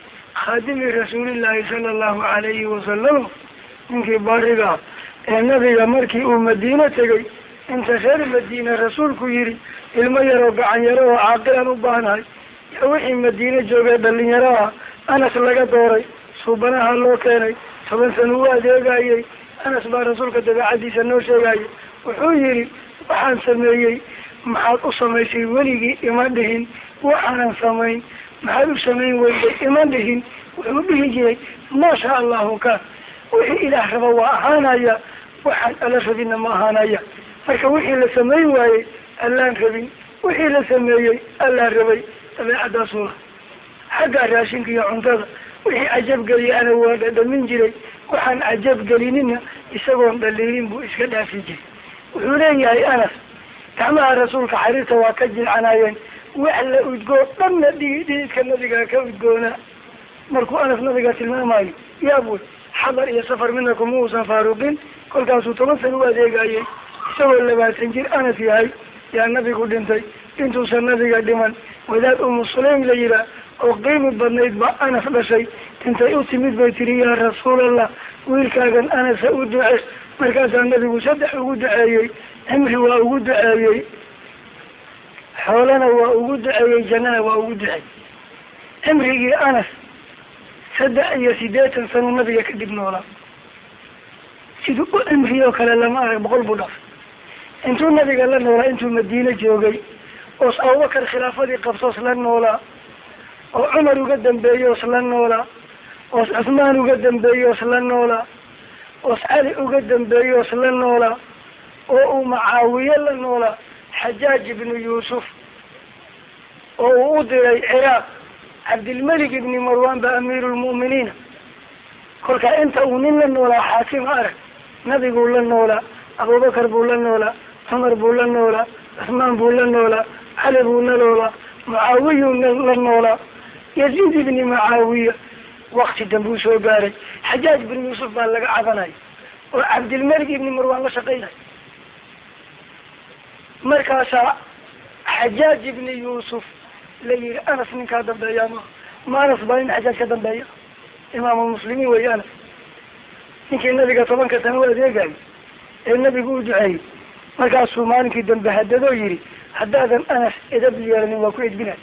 خادم رسول الله صلى الله عليه وسلم من كبارها النبي مركي ومدينة تجي انت خير مدينة رسولك يري ilmo yaroo gacan yaro oo caaqilan u baahnahay iyo wixii madiina joogay dhalinyaraha anas laga dooray suubanaha loo keenay toban sano u adeegayay anas baa rasuulka dabeecadiisa noo sheegayay wuxuu yidhi waxaan sameeyey maxaad u samaysay weligii ima dhihin waxaanan samayn maxaad u samayn weyday ima dhihin wuxuu dhihi jiray maasha allahu kaan wixii ilaah raba waa ahaanaya waxaan ala rabina ma ahaanaya marka wixii la samayn waayey allaan rabin wixii la sameeyey allaan rabay dabeecadaasula xagga raashinka iyo cuntada wixii cajabgeliya ana waa dhadhamin jiray waxaan cajabgelinina isagoon dhaliilin buu iska dhaafi jiray wuxuu leeyahay anas gacmaha rasuulka xariirta waa ka jilcanayeen wax la udgoo dhanna dhididka nabigaa ka udgoonaa markuu anas nabiga tilmaamayo yaabuy xadar iyo safar midna kuma uusan faaruqin kolkaasuu toban sana u adeegayay isagoo labaatan jir anas yahay yaa nabigu dhintay intuusan nabiga dhiman wadaad umu sulaym la yihaa oo qiimi badnayd ba anas dhashay intay u timid bay tiri yaa rasuulallah wiilkaagan anasa u duce markaasaa nabigu saddex ugu duceeyey cimri waa ugu duceeyey xoolana waa ugu duceeyey jannana waa ugu duceeyey cimrigii anas saddex iyo siddeetan sano nabiga kadib noolaa siduu u cimriyoo kale lama arag boqol buu dhaf intuu nabiga la noolaa intuu madiine joogay oos abubakar khilaafadii qabtoos la noolaa oo cumar uga dambeeyey oos la noolaa oos cusmaan uga dambeeyey oos la noolaa oos cali uga dambeeyey oos la noolaa oo uu macaawiye la noolaa xajaaj ibnu yuusuf oo uu u diray ciraaq cabdilmalik ibni marwan ba amiiru lmu'miniina kolkaa inta uu nin la noolaa xaakim arag nabiguu la noolaa abubakar buu la noolaa cumar buu la noolaa cusmaan buu la noolaa cali buu la noolaa mucaawiyuu la noolaa yaziid ibni mucaawiya wakti dambuu soo gaaray xajaaj ibn yuusuf baa laga cabanaya oo cabdilmalik ibni marwan la shaqaynay markaasaa xajaaj ibni yuusuf la yihi anas ninkaa dambeeya ma ma anas baa in xajaaj ka dambeeya imaamulmuslimiin wey anas ninkii nabiga tobanka sano u adeegayay ee nabigu u duceeyey markaasuu maalinkii dambe hadadoo yihi haddaadan anas edab yeelanin waa ku edbinay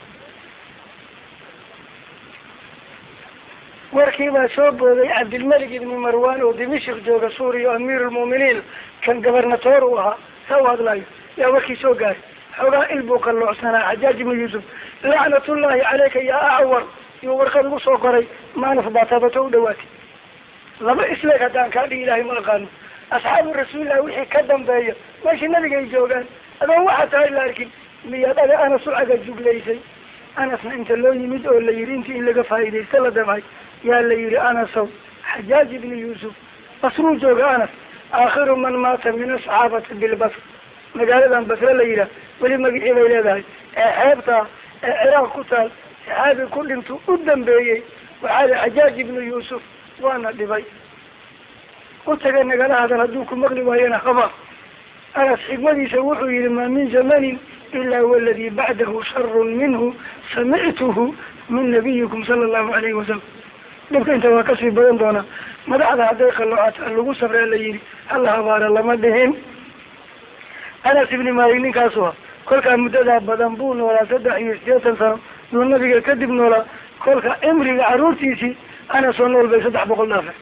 warkiibaa soo booday cabdilmalik ibni marwan oo dimashik jooga suuriya o amiirulmu'miniin kan gobernatoor u ahaa saa u hadlayo yaa warkii soo gaaray xoogaa il buu qalloocsanaa xajaaj ibnu yuusuf lacnatullaahi caleyka yaa acwar iyuu warqad ugu soo qoray maanas baa tabato u dhawaatay laba isleeg haddaan kaa dhigi ilaahay ma aqaano asxaabu rasuulillahi wixii ka dambeeya meeshii nabigay joogaan adoon waxaa tahay la arkin miyaad aga anas u caga juglaysay anasna inta loo yimid oo la yihi intii in laga faa'iidaysta la damcay yaa la yihi anasow xajaaj ibni yuusuf basruu jooga anas aakhiru man maata min asxaabati bilbasr magaaladan basre la yidhaah weli magicii bay leedahay ee xeebtaa ee ciraaq ku taal saxaabi ku dhintu u dambeeyey waxaa li xajaaj ibnu yuusuf waana dhibay u taga nagala hadal hadduu ku maqli waayana khabar anas xigmadiisa wuxuu yihi maa min zamanin ilaa waladii bacdahu sharun minhu samictuhu min nabiyikum sala allahu alayhi wasalam dhibka inta waa kasii badan doonaa madaxda hadday qalloocata lagu sabree la yihi hala habaara lama dhihin anas ibni maalik ninkaasu ha kolkaa muddadaa badan buu noolaa saddex iyo sideetan sano yuu nabiga kadib noolaa kolka cimriga caruurtiisii anas oo nool bay saddex boqol dhaafe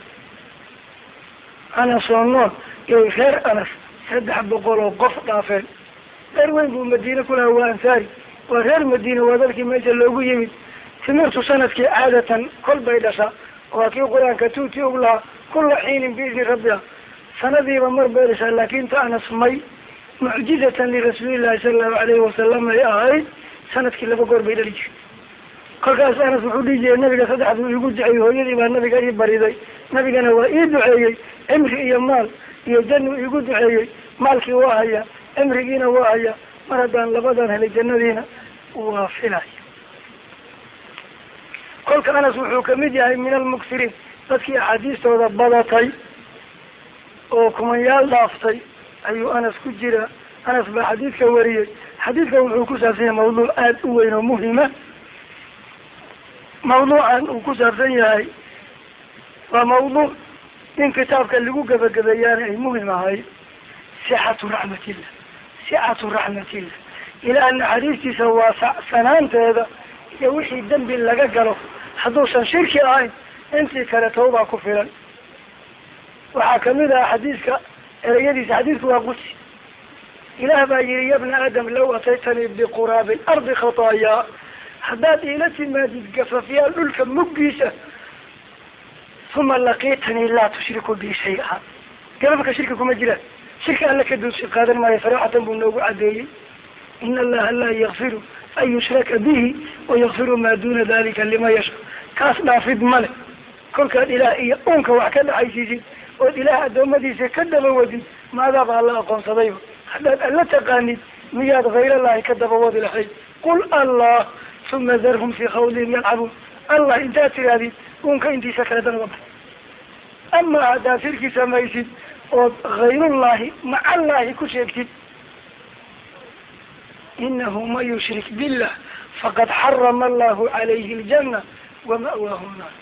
anas oo nool iyo reer anas saddex boqol oo qof dhaafeen reer weyn buu madiine ku lahaa waa ansaari waa reer madiine waa dalkii meesha loogu yimid timirtu sanadkii caadatan kol bay dhashaa waa kii qur-aanka tuuti og lahaa كل حين بإذن ربها سندي بمر بيرسا لكن أنا سمي معجزة لرسول الله صلى الله عليه وسلم يا هاي سنة كلا بقول بين الرجال كل كاس أنا سعودي جي النبي صدق عبد يقول دعي هو يدي ما النبي قريب بريدي النبي أنا وإيد دعي أمري يا مال يجن يقول دعي مالك واهية أمريكينا واهية مردان لبدان هل الجنة دينا وفلاي قلت أنا سوحوك مديا من المكسرين تذكي حديث توضبضتي وكمان لافتي أيو أنا سكجرة أنا سبا حديث كوريي حديث كوريي فيه موضوع آد وين مهمة موضوعا وكسر فيها وموضوع إن كتابك اللي قوك بقبيانه مهمة هاي سعة رحمة الله سعة رحمة الله إلى أن حديثي سوى سنانت هذا يوحي الدنب اللي قاله حدوثا شركي عين انت كالتوبة كفرا وحاكم إذا حديثك إليديس حديثك وقدسي إله باجري يا ابن آدم لو أتيتني بقراب الأرض خطايا حداد إلتي ما تتقف فيها الألك مقيسة ثم لقيتني لا تشرك بي شيئا قلبك شرككم مجرى شرك أن لك دوسي قادر ما يفرحة بالنوع عدي إن الله لا يغفر أن يشرك به ويغفر ما دون ذلك لما يشاء كاسنا في الملك كل كان إلهي أنك وحكنا عيسيسي والإله الدومدي سكدب ودي ماذا بقى الله أقوم صديبه حداد أن لا تقاني مياد غير الله كدب ودي لحي قل الله ثم ذرهم في خوضهم يلعبون الله انت هذه أنك انت سكرة وضع أما هذا فرق سميسي وغير الله مع الله كشيكتب إنه ما يشرك بالله فقد حرم الله عليه الجنة ومأواه النار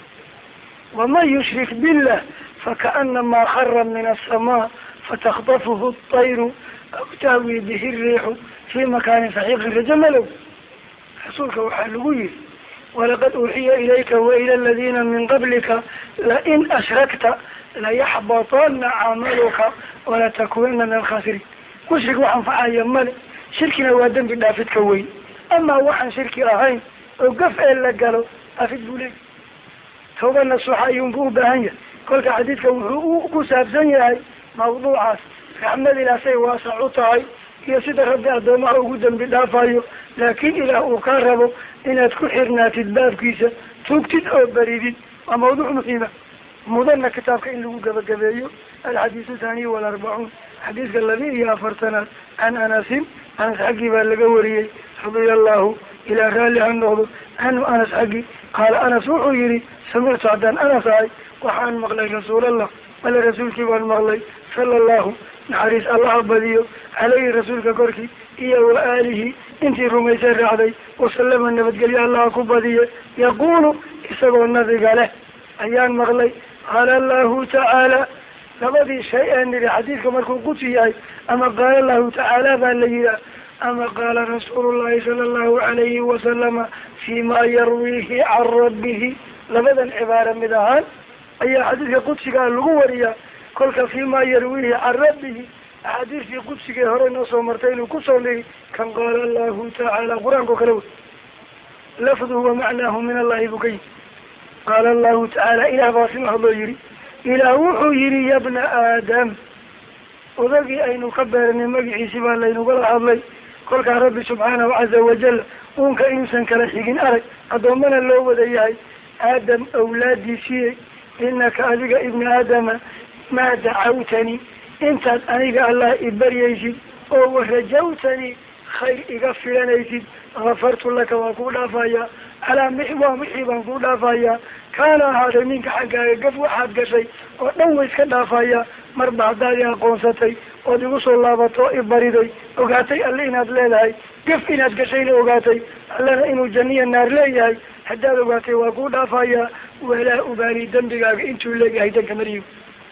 وما يشرك بالله فكأنما خر من السماء فتخطفه الطير أو تهوي به الريح في مكان سحيق رجمله حصولك وحلوه ولقد أوحي إليك وإلى الذين من قبلك لئن أشركت ليحبطن عملك ولتكونن من الخاسرين مشرك وحن فعايا ملك شركنا وادن بالدافد كوين أما وحن شركي أهين وقف إلا قالوا أفد بوليك توبا النصوحة ينبوه بهنية كل حديثك وحقوق سابزنيا موضوعات فحمد إلى سي واسعوتاي هي سيدة ربي أدوما وقودا بالدافايو لكن إلى أقاربه إن تكون حرنات الباب كيسة توقتد أو بريدين وموضوع مهمة مضن كتابك إن لقوا قبل قبيو الحديث الثاني والأربعون حديث الذي يا فرتنا عن أنس أنس حقي بالقوري رضي الله إلى رالي النهض عن أنس حقي قال أنس وحيري سمعت عدان أنس عي وحان مغلي رسول الله ولا رسولك والمغلي صلى الله نحريس الله بديو عليه رسولك كوركي إيا وآله انتي رميسر علي وسلم النبت قال يا الله كبدي يقول إساقوا النبي قاله أيان مغلي قال الله تعالى لبدي شيئا لحديثك مركو قدسي أما قال الله تعالى بالليلة أما قال رسول الله صلى الله عليه وسلم فيما يرويه عن ربه لبدا عبارة مدهان أي حديث قدسي قال لغوريا كلك فيما يرويه عن ربه حديث قدسي هرين صومرتين وكسر لي كان قال الله تعالى قرآن كلو لفظه ومعناه من الله بكي قال الله تعالى إلى فاطمة الله يري إلى وحو يري يا ابن آدم وذلك أي نكبرني مقعي سبا الله نقول الله قولك ربي سبحانه عز وجل ونك إنسان كرحيقين أرك أدومنا الله وذيهي آدم أولادي شيء إنك أذيك ابن آدم ما دعوتني انت أنيك الله إبريسي أو رجوتني خير إغفرنيسي غفرت لك وقول أفايا على محوى محيبا قول أفايا كان هذا منك حقا قفو حق شيء ونويس كان أفايا مربع داريا قونستي ودقصوا الله بطوئب بريدي وقاتي اللي إناد ليلهي قف إناد قشيني وقاتي اللنا إنو جنيا النار ليهي حداد وقاتي وقود أفايا ولا أبالي دنبقاك إنتو اللي هيدا كمريو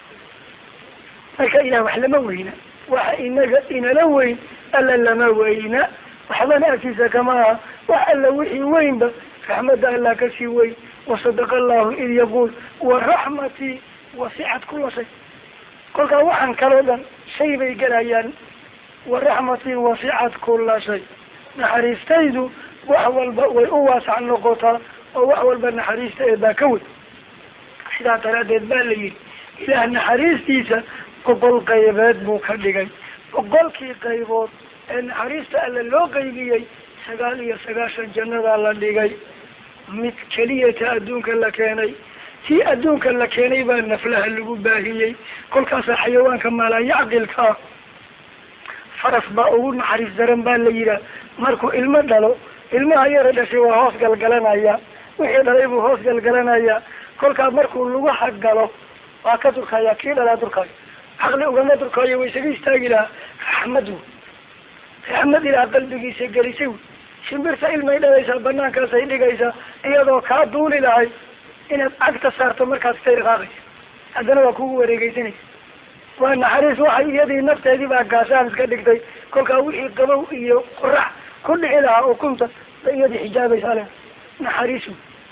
لكا إلا وحلما وينا وحإنك إنا لوين ألا لما وينا وحبنا أكيسا كما وحلا وحي وين با فحمد الله كسي وين وصدق الله إذ يقول ورحمتي وسعت كل شيء قلت وحن كرودا شيء بيقرايان ورحمتي وسعت كل شيء نحريستيدو وحوال ويقواس عن نقطة وحوال بنحريستيد باكوي حدا ترادد بالي ilaah naxariistiisa boqol qaybeed buu ka dhigay boqolkii qaybood ee naxariista alla loo qaybiyey sagaal iyo sagaashan jannadaa la dhigay mid keliyata adduunka la keenay tii adduunka la keenay baa naflaha lagu baahiyey kolkaasaa xayawaanka maalaayacqilka ah faras baa ugu naxariis daran baa la yidhaah markuu ilmo dhalo ilmaha yara dhashay waa hoos galgalanaya wixii dhalay buu hoos galgalanaya kolkaa markuu lagu xaggalo waa ka durkaya kii dhalaa durkayo caqli ugama durkayo way isaga istaagi lahaa raxmad wey raxmad ilaah qalbigiisa gelisay wey shimbirta ilmay dhalaysaa banaankaasay dhigaysaa iyadoo kaa duuli lahay inaad cagta saarto markaas kay dhaqaaqaysa haddana waa kugu wareegeysanaysa waa naxariis waxay iyadii nafteedii baa gaashaan iska dhigtay kolkaa wixii qabow iyo qorax ku dhici lahaa ukunta ba iyadii xijaabaysaa le naxariis wey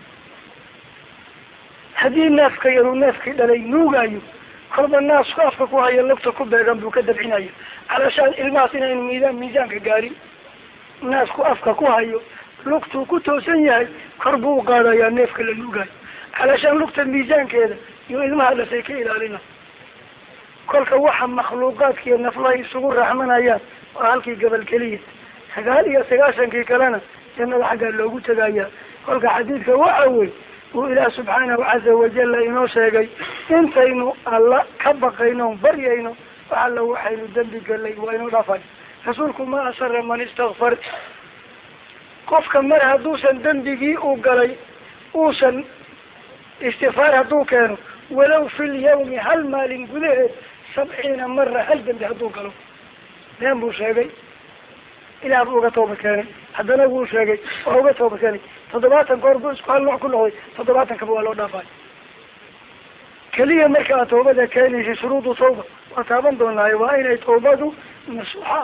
haddii neefka yaruu neefkii dhalay nuugaayo kolba naasku afka ku hayo lugta ku beegan buu ka dabcinaya calashaan ilmahaas inaynu miisaan miisaanka gaarin naasku afka ku hayo lugtuu ku toosan yahay kor buu uqaadayaa neefka la nuugaayo calashaan lugta miisaankeeda iyo ilmaha dhasay ka ilaalina kolka waxa makhluuqaadka iyo naflaha isugu raaxmanayaan waa halkii gabal keliya sagaal iyo sagaashankii kalena jannada xaggaa loogu tegayaa kolka xadiidka waxa wey uu ilaah subxaanahu caza wajalla inoo sheegay intaynu alla ka baqayno baryayno wax alla waxaynu dembi galay waa inoo dhaafay rasuulku ma asara man istakfar qofka mar hadduusan dembigii u galay uusan istikfaar hadduu keeno walow fi lyawmi hal maalin gudaheed sabciina mara hal dembi hadduu galo been buu sheegay ilaah buu uga tooba keenay haddana wuu sheegay waa uga tooba keenay toddobaatan goor buu isku hal nooc ku noqday toddobaatankaba waa loo dhaafay keliya marka aad toobada keenaysa shuruudu tawba waa taaban doonaayo waa inay tawbadu nasuuxa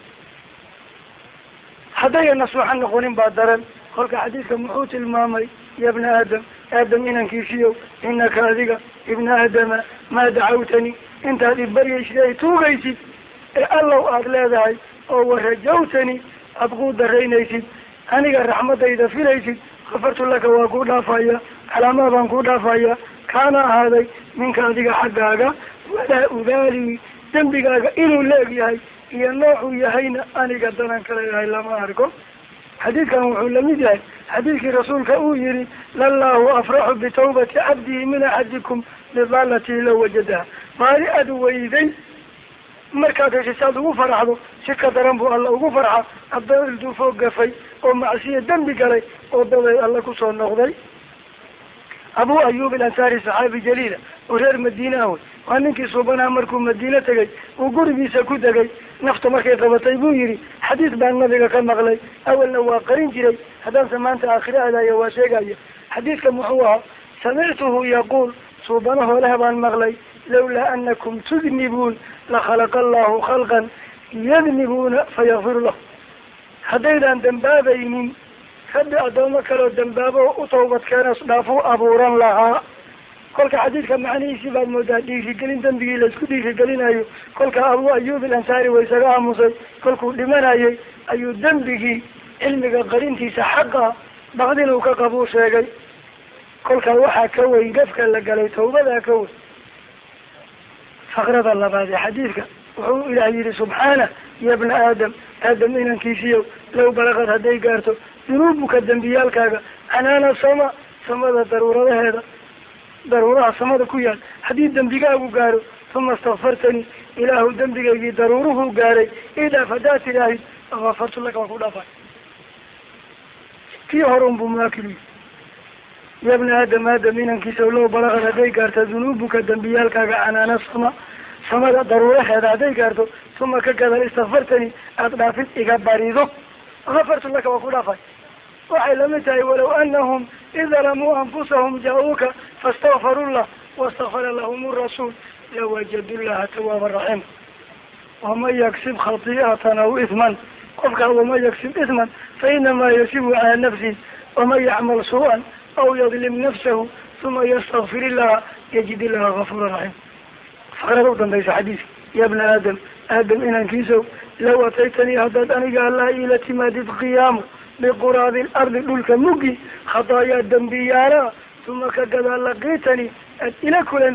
haddaya nasuuxa noqonin baa daran kolka xadiidka muxuu tilmaamay ya bna aadam aadam inankiisiyo inaka adiga ibna aadama maa dacawtani intaad ibaryaysid ay tuugaysid ee allow aada leedahay oo warajawtani aada kuu daraynaysid aniga raxmadayda filaysid kafartu laka waa kuu dhaafaya calaamaa baan kuu dhaafaya kaana ahaaday minka adiga xaggaaga walaa ubaali dembigaaga inuu leeg yahay iyo noocuu yahayna aniga danan kale yahay lama arko xadiidkan wuxuu lamid yahay xadiidkii rasuulka uu yihi lallahu afraxu bitawbati cabdihi min axadikum lidaalatihi la wajadaha maali aada weyday markaad heshay saad ugu faraxdo si ka daran buu alla ugu farxa haddana ilduufoo gafay oo macsiya dembi galay oo daday alla kusoo noqday abu ayub alansaari saxaabi jaliila oo reer madiine ah wey waa ninkii suubanaha markuu madiine tegay uu gurigiisa ku degay nafta markay qabatay buu yihi xadiis baan nabiga ka maqlay awalna waa qarin jiray haddaanse maanta aakhire aadaya waa sheegaya xadiidka muxuu ahaa samictuhu yaquul suubanaho leh baan maqlay lawlaa anakum tudnibuun lakhalaqa allahu khalqan yadnibuuna fayakfiru lahu haddaydaan dambaabaynin rabbi addoomo kaleo dambaabo u tawbadkeenas dhaafuu abuuran lahaa kolka xadiidka macnihiisii baad moodaa dhiirigelin dembigii laisku dhiirigelinayo kolka abu ayub alansaari way isaga aamusay kolkuu dhimanayay ayuu dembigii cilmiga qarintiisa xaqa baqdin uu ka qabuu sheegay kolkaa waxaa ka weyn gafka la galay tawbadaa ka weyn faqrada labaad ee xadiidka wuxuu ilaah yihi subxaana ya bna aadam aadam inankiisiiyow low balaqad hadday gaarto dunuubuka dembiyaalkaaga canaana sama samada daruuradaheeda daruuraha samada ku yaal haddii dembigaagu gaaro uma istakfartanii ilaahu dembigaygii daruuruhuu gaaray idhaaf haddaad tidhaahid akafartu laka waan ku dhaafay kii horun buu maakiliy ya bna aadam aadam inankiisaw low balaqad hadday gaarto dunuubuka dembiyaalkaaga canaana sama samada daruuraheeda hadday gaarto uma ka gadal istakfartanii aada dhaafid iga barido akafartu laka waan ku dhaafay waxay lamid tahay walow anahum id dalamuu anfusahum jaa-uuka faاstakfaruu llah wastakfara lahum rasuul lawajadu llaha tawaaba raxima waman yaksib khati'atan aw isman qofkaa waman yaksib isman fainamaa yasibu calaa nafsihi waman yacmal suu-an aw yadlim nafsahu uma ystakfir illaha yajid illaha gafuura raxima faqrada u dambaysa xadiiska ya bna aadam aadam inankiisow law ataytanii haddaad aniga alla ila timaadid qiyaamo biquraabi lardi dhulka muggi khataayaa dembiyaala uma ka gadaa laqiitani aad ila kulantid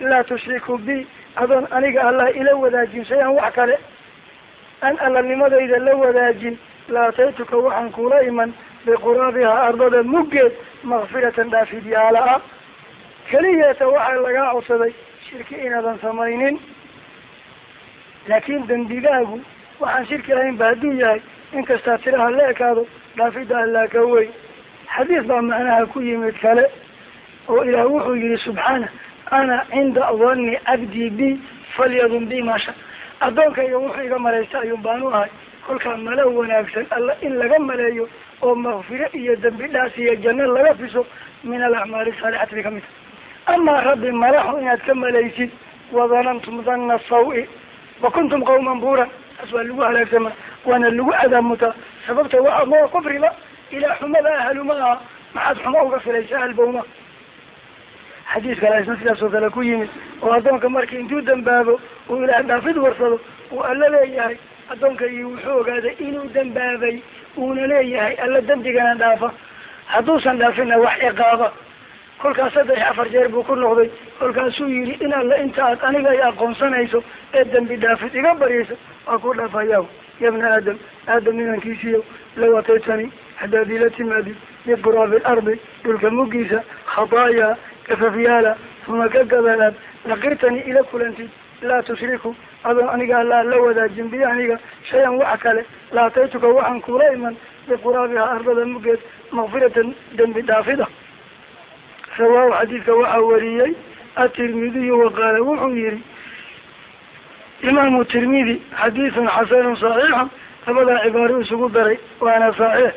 laa tushriku bi adoon aniga allah ila wadaajin shay-an wax kale an allanimadayda la wadaajin laataytuka waxaan kula iman biquraabihaa ardada muggeed makfiratan dhaafid yaala ah keliyeeta waxaa lagaa codsaday shirki inaadan samaynin laakiin dembigaagu waxaan shirki ahayn ba hadduu yahay inkastaa tiraha la ekaado dhaafidda allaa ka weyn xadiis baa macnaha ku yimid kale oo ilaah wuxuu yihi subxaana ana cinda danni cabdii bi falyadun bi maasha addoonkayga wuxuu iga malaysta ayuun baanu ahay kolkaa malo wanaagsan alla in laga maleeyo oo makfiro iyo dembi dhaas iyo janno laga fiso min alacmaali saalixati bay ka mid tahay amaa rabbi malaxu inaad ka malaysid wadanantum danna saw-i wa kuntum qawman buuran taas waa lagu halaagsama waana lagu cadaamutaa sababta waa moo kufriba ilaa xumada ahaluma aha maxaad xumo uga filaysa ahalbowma xadiis kale isna sidaas oo kale ku yimid oo addoonka markii intuu dambaabo uu ilaah dhaafid warsado uu alla leeyahay addoonkaygii wuxuu ogaaday inuu dambaabay uuna leeyahay alla dembigana dhaafa hadduusan dhaafina wax ciqaaba kolkaas saddex afar jeer buu ku noqday kolkaasuu yidhi in alla inta aad aniga ay aqoonsanayso ee dembi dhaafid iga baryaysa waa ku dhaafayaa yabna aadam aadam inankiisiiyo law ataytani haddaad ila timaadid biquraabi alardi dhulka muggiisa khadaayaa kafafyaala uma ka gabanaad laqirtani ila kulantid laa tushriku adoon aniga allaa la wadaajin bi aniga shay-an wax kale laataytuka waxaan kula iman biquraabihaa ardada muggeed makfiratan dembi dhaafida rawaahu xadiidka waxaa wariyey atirmidiyu waqaala wuxuu yihi imaamu tirmidi xadiidun xasanun saxiixun labadaa cibaaro isugu daray waana saxiix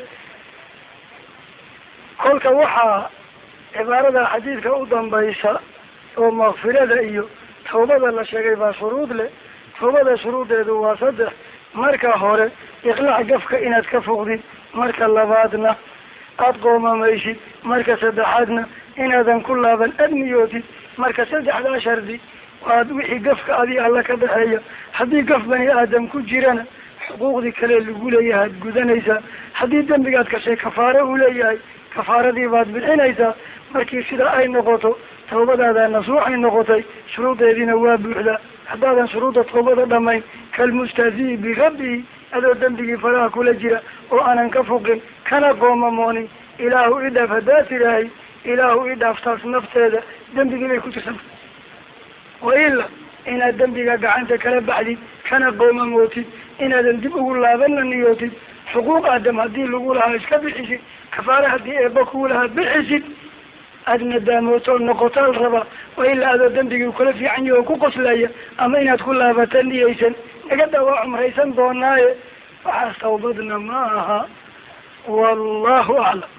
kolka waxaa cibaarada xadiidka u dambaysa oo makfirada iyo tawbada la sheegay baa shuruud leh tawbada shuruudeedu waa saddex marka hore iqlaac gafka inaad ka foqdid marka labaadna aada qoomamaysid marka saddexaadna inaadan ku laaban adniyootid marka saddexdaa shardi waad wixii gafka adi alla ka dhaxeeya haddii gaf bani aadam ku jirana xuquuqdii kale lagu leeyahay ad gudanaysaa haddii dembigaad kashay kafaare uu leeyahay kafaaradii baad bixinaysaa markii sidaa ay noqoto tawbadaada nasuuxay noqotay shuruudeediina waa buuxdaa haddaadan shuruudda tawbada dhamayn kalmustahzii birabbihi adoo dembigii faraha kula jira oo aanan ka foqin kana qoomamoonin ilaahu i dhaaf haddaad tidaahay ilaahu i dhaaftaas nafteeda dembigii bay ku tirsanta waila inaad dembiga gacanta kala baxdid kana qoomamootid inaadan dib ugu laabanna niyootid xuquuq aadam haddii lagu lahaa iska bixisid kafaare haddii eeba kuu lahaa bixisid aada nadaamooto noqotaal raba wailaa adoo dembigii kula fiican yahi oo ku qoslaya ama inaad ku laabata niyaysan nagada waa cumraysan doonaaye waxaas tawbadna ma aha wallahu aclam.